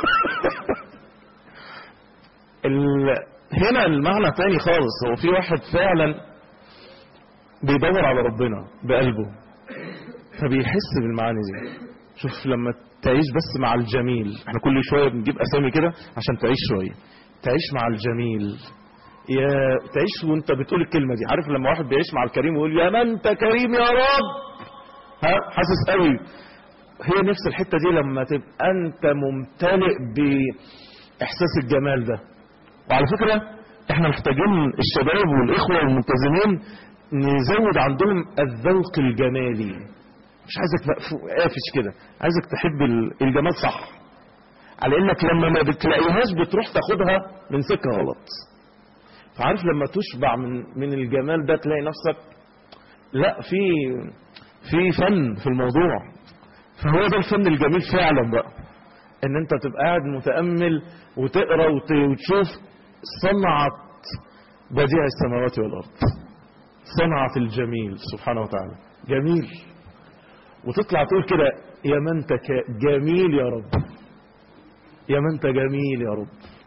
هنا المعنى تاني خالص. هو في واحد فعلا بيدور على ربنا بقلبه فبيحس بالمعاني دي. شوف لما تعيش بس مع الجميل، احنا كل شوية بنجيب اسامي كده عشان تعيش شوية، تعيش مع الجميل، يا تعيش وانت بتقول الكلمة دي. عارف لما واحد بيعيش مع الكريم ويقول يا من انت كريم يا رب، ها، حاسس قوي. هي نفس الحتة دي لما تبقى انت ممتلئ باحساس الجمال ده. وعلى فكرة احنا محتاجين الشباب والاخوة والملتزمين نزود عندهم الذوق الجمالي. مش عايزك قافش كده، عايزك تحب الجمال صح، على انك لما ما بتلاقيهاش بتروح تاخدها من سكة غلط. فعارف لما تشبع من من الجمال ده تلاقي نفسك لا في في فن في الموضوع. فهو ده الفن الجميل فعلا بقى، ان انت تبقى قاعد متأمل وتقرأ وتشوف صنعة بديع السماوات والارض، صنعة الجميل سبحانه وتعالى جميل، وتطلع تقول كده يا من انت جميل يا رب، يا من انت جميل يا رب.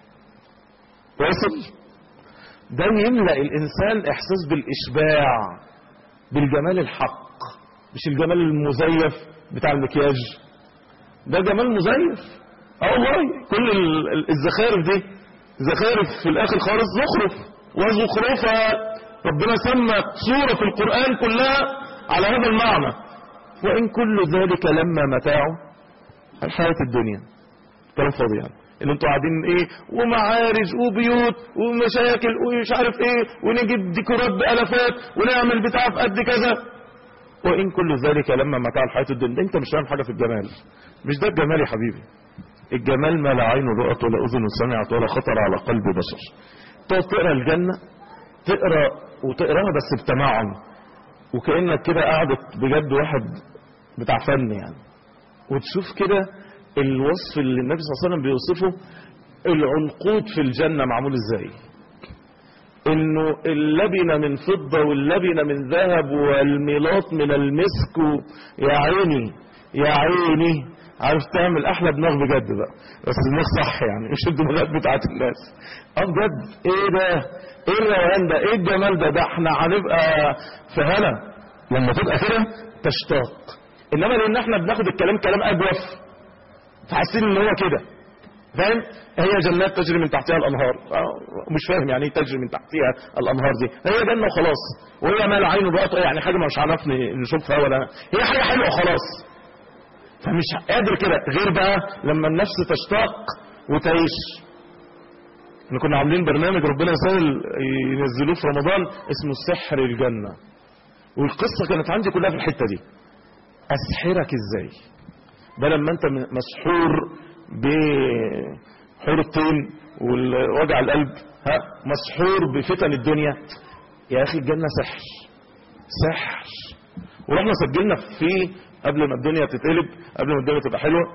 واصل؟ ده يملأ الانسان احساس بالاشباع بالجمال الحق، مش الجمال المزيف بتاع المكياج. ده جمال مزيف اه والله. كل الزخارف دي زخارف في الاخر خالص زخرف وزخرفها. ربنا سمى سورة في القرآن كلها على هذا المعنى. وإن كل ذلك لما متاع الحياة الدنيا. كلام فاضي يعني. اللي انتوا قاعدين ايه ومعارج وبيوت ومشاكل ومش عارف ايه ونجيب ديكورات بالافات ونعمل بتاع في قد كذا. وان كل ذلك لما متاع الحياه الدنيا. انت مش فاهم حاجه في الجمال. مش ده الجمال يا حبيبي. الجمال ما لا عين رأت ولا اذن سمعت ولا خطر على قلب بشر. تقعد تقرا الجنه، تقرا وتقراها بس بتمعن، وكانك كده قاعده بجد واحد بتاع فن يعني، وتشوف كده الوصف اللي النبي صلى الله عليه وسلم بيوصفه. العنقود في الجنة معمول ازاي، انه اللبنة من فضة واللبنة من ذهب والميلاط من المسك. يا عيني يا عيني، عارف تعمل احلى دماغ بجد بقى، بس دماغ صح يعني، مش الدماغات بتاعت الناس. اه بجد ايه ده، ايه الروقان ده، ايه الجمال ده، ده احنا هنبقى في هنا لما تبقى كده تشتاق. انما لان احنا بناخد الكلام كلام اجوف، فحاسين ان هو كده فاهم. هي جنات تجري من تحتها الانهار، مش فاهم يعني ايه تجري من تحتها الانهار دي. هي جنه وخلاص، وهي ما لا عين رأت، يعني حاجه مش عارف نشوفها ولا هي حاجه حلوه خلاص. فمش قادر كده غير بقى لما النفس تشتاق وتعيش. احنا كنا عاملين برنامج ربنا يسهل ينزلوه في رمضان اسمه سحر الجنه، والقصه كانت عندي كلها في الحته دي. اسحرك ازاي ده لما انت مسحور بحور الطين ووجع القلب، ها مسحور بفتن الدنيا. يا اخي الجنه سحر سحر. ورحنا سجلنا فيه قبل ما الدنيا تتقلب، قبل ما الدنيا تبقى حلوه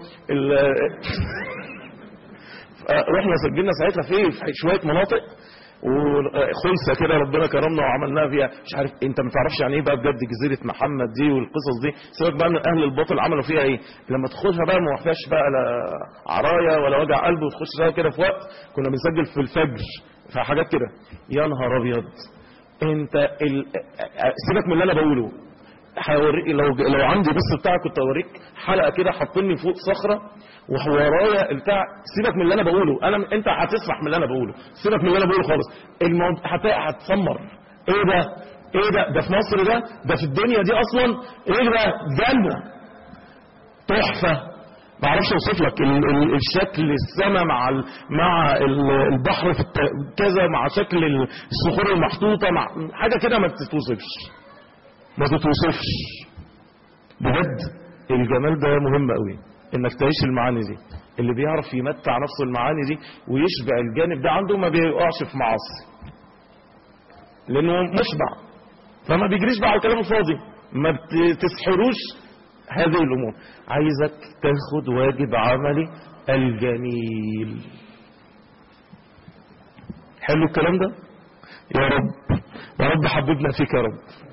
رحنا سجلنا ساعتها فيه في شويه مناطق وخلصه كده ربنا كرمنا وعملناها فيها. مش عارف انت ما تعرفش يعني ايه بقى بجد جزيره محمد دي والقصص دي. سيبك بقى من اهل الباطل عملوا فيها ايه. لما تخشها بقى ما فيهاش بقى لا عرايا ولا وجع قلب، وتخش كده في وقت كنا بنسجل في الفجر في حاجات كده. يا نهار ابيض. انت ال... سيبك من اللي انا بقوله، هوريك لو لو عندي بس بتاعك كنت اوريك حلقه كده حاطيني فوق صخره وورايا البتاع. سيبك من اللي انا بقوله، انا انت هتسرح من اللي انا بقوله، سيبك من اللي انا بقوله خالص. الموضوع هتسمر. ايه ده ايه ده ده في مصر، ده ده في الدنيا دي اصلا. ايه ده جنه تحفه. ما اعرفش اوصف لك ال ال الشكل، السماء مع ال مع ال البحر في كذا، مع شكل الصخور المحطوطه، مع حاجه كده ما تتوصفش ما تتوصفش بجد. الجمال ده مهم قوي انك تعيش المعاني دي. اللي بيعرف يمتع نفسه المعاني دي ويشبع الجانب ده عنده ما بيقعش في معاصي، لانه مشبع فما بيجريش بقى على الكلام الفاضي. ما بتسحروش هذه الامور. عايزك تاخد واجب عملي الجميل. حلو الكلام ده يا رب. يا رب حببنا فيك يا رب.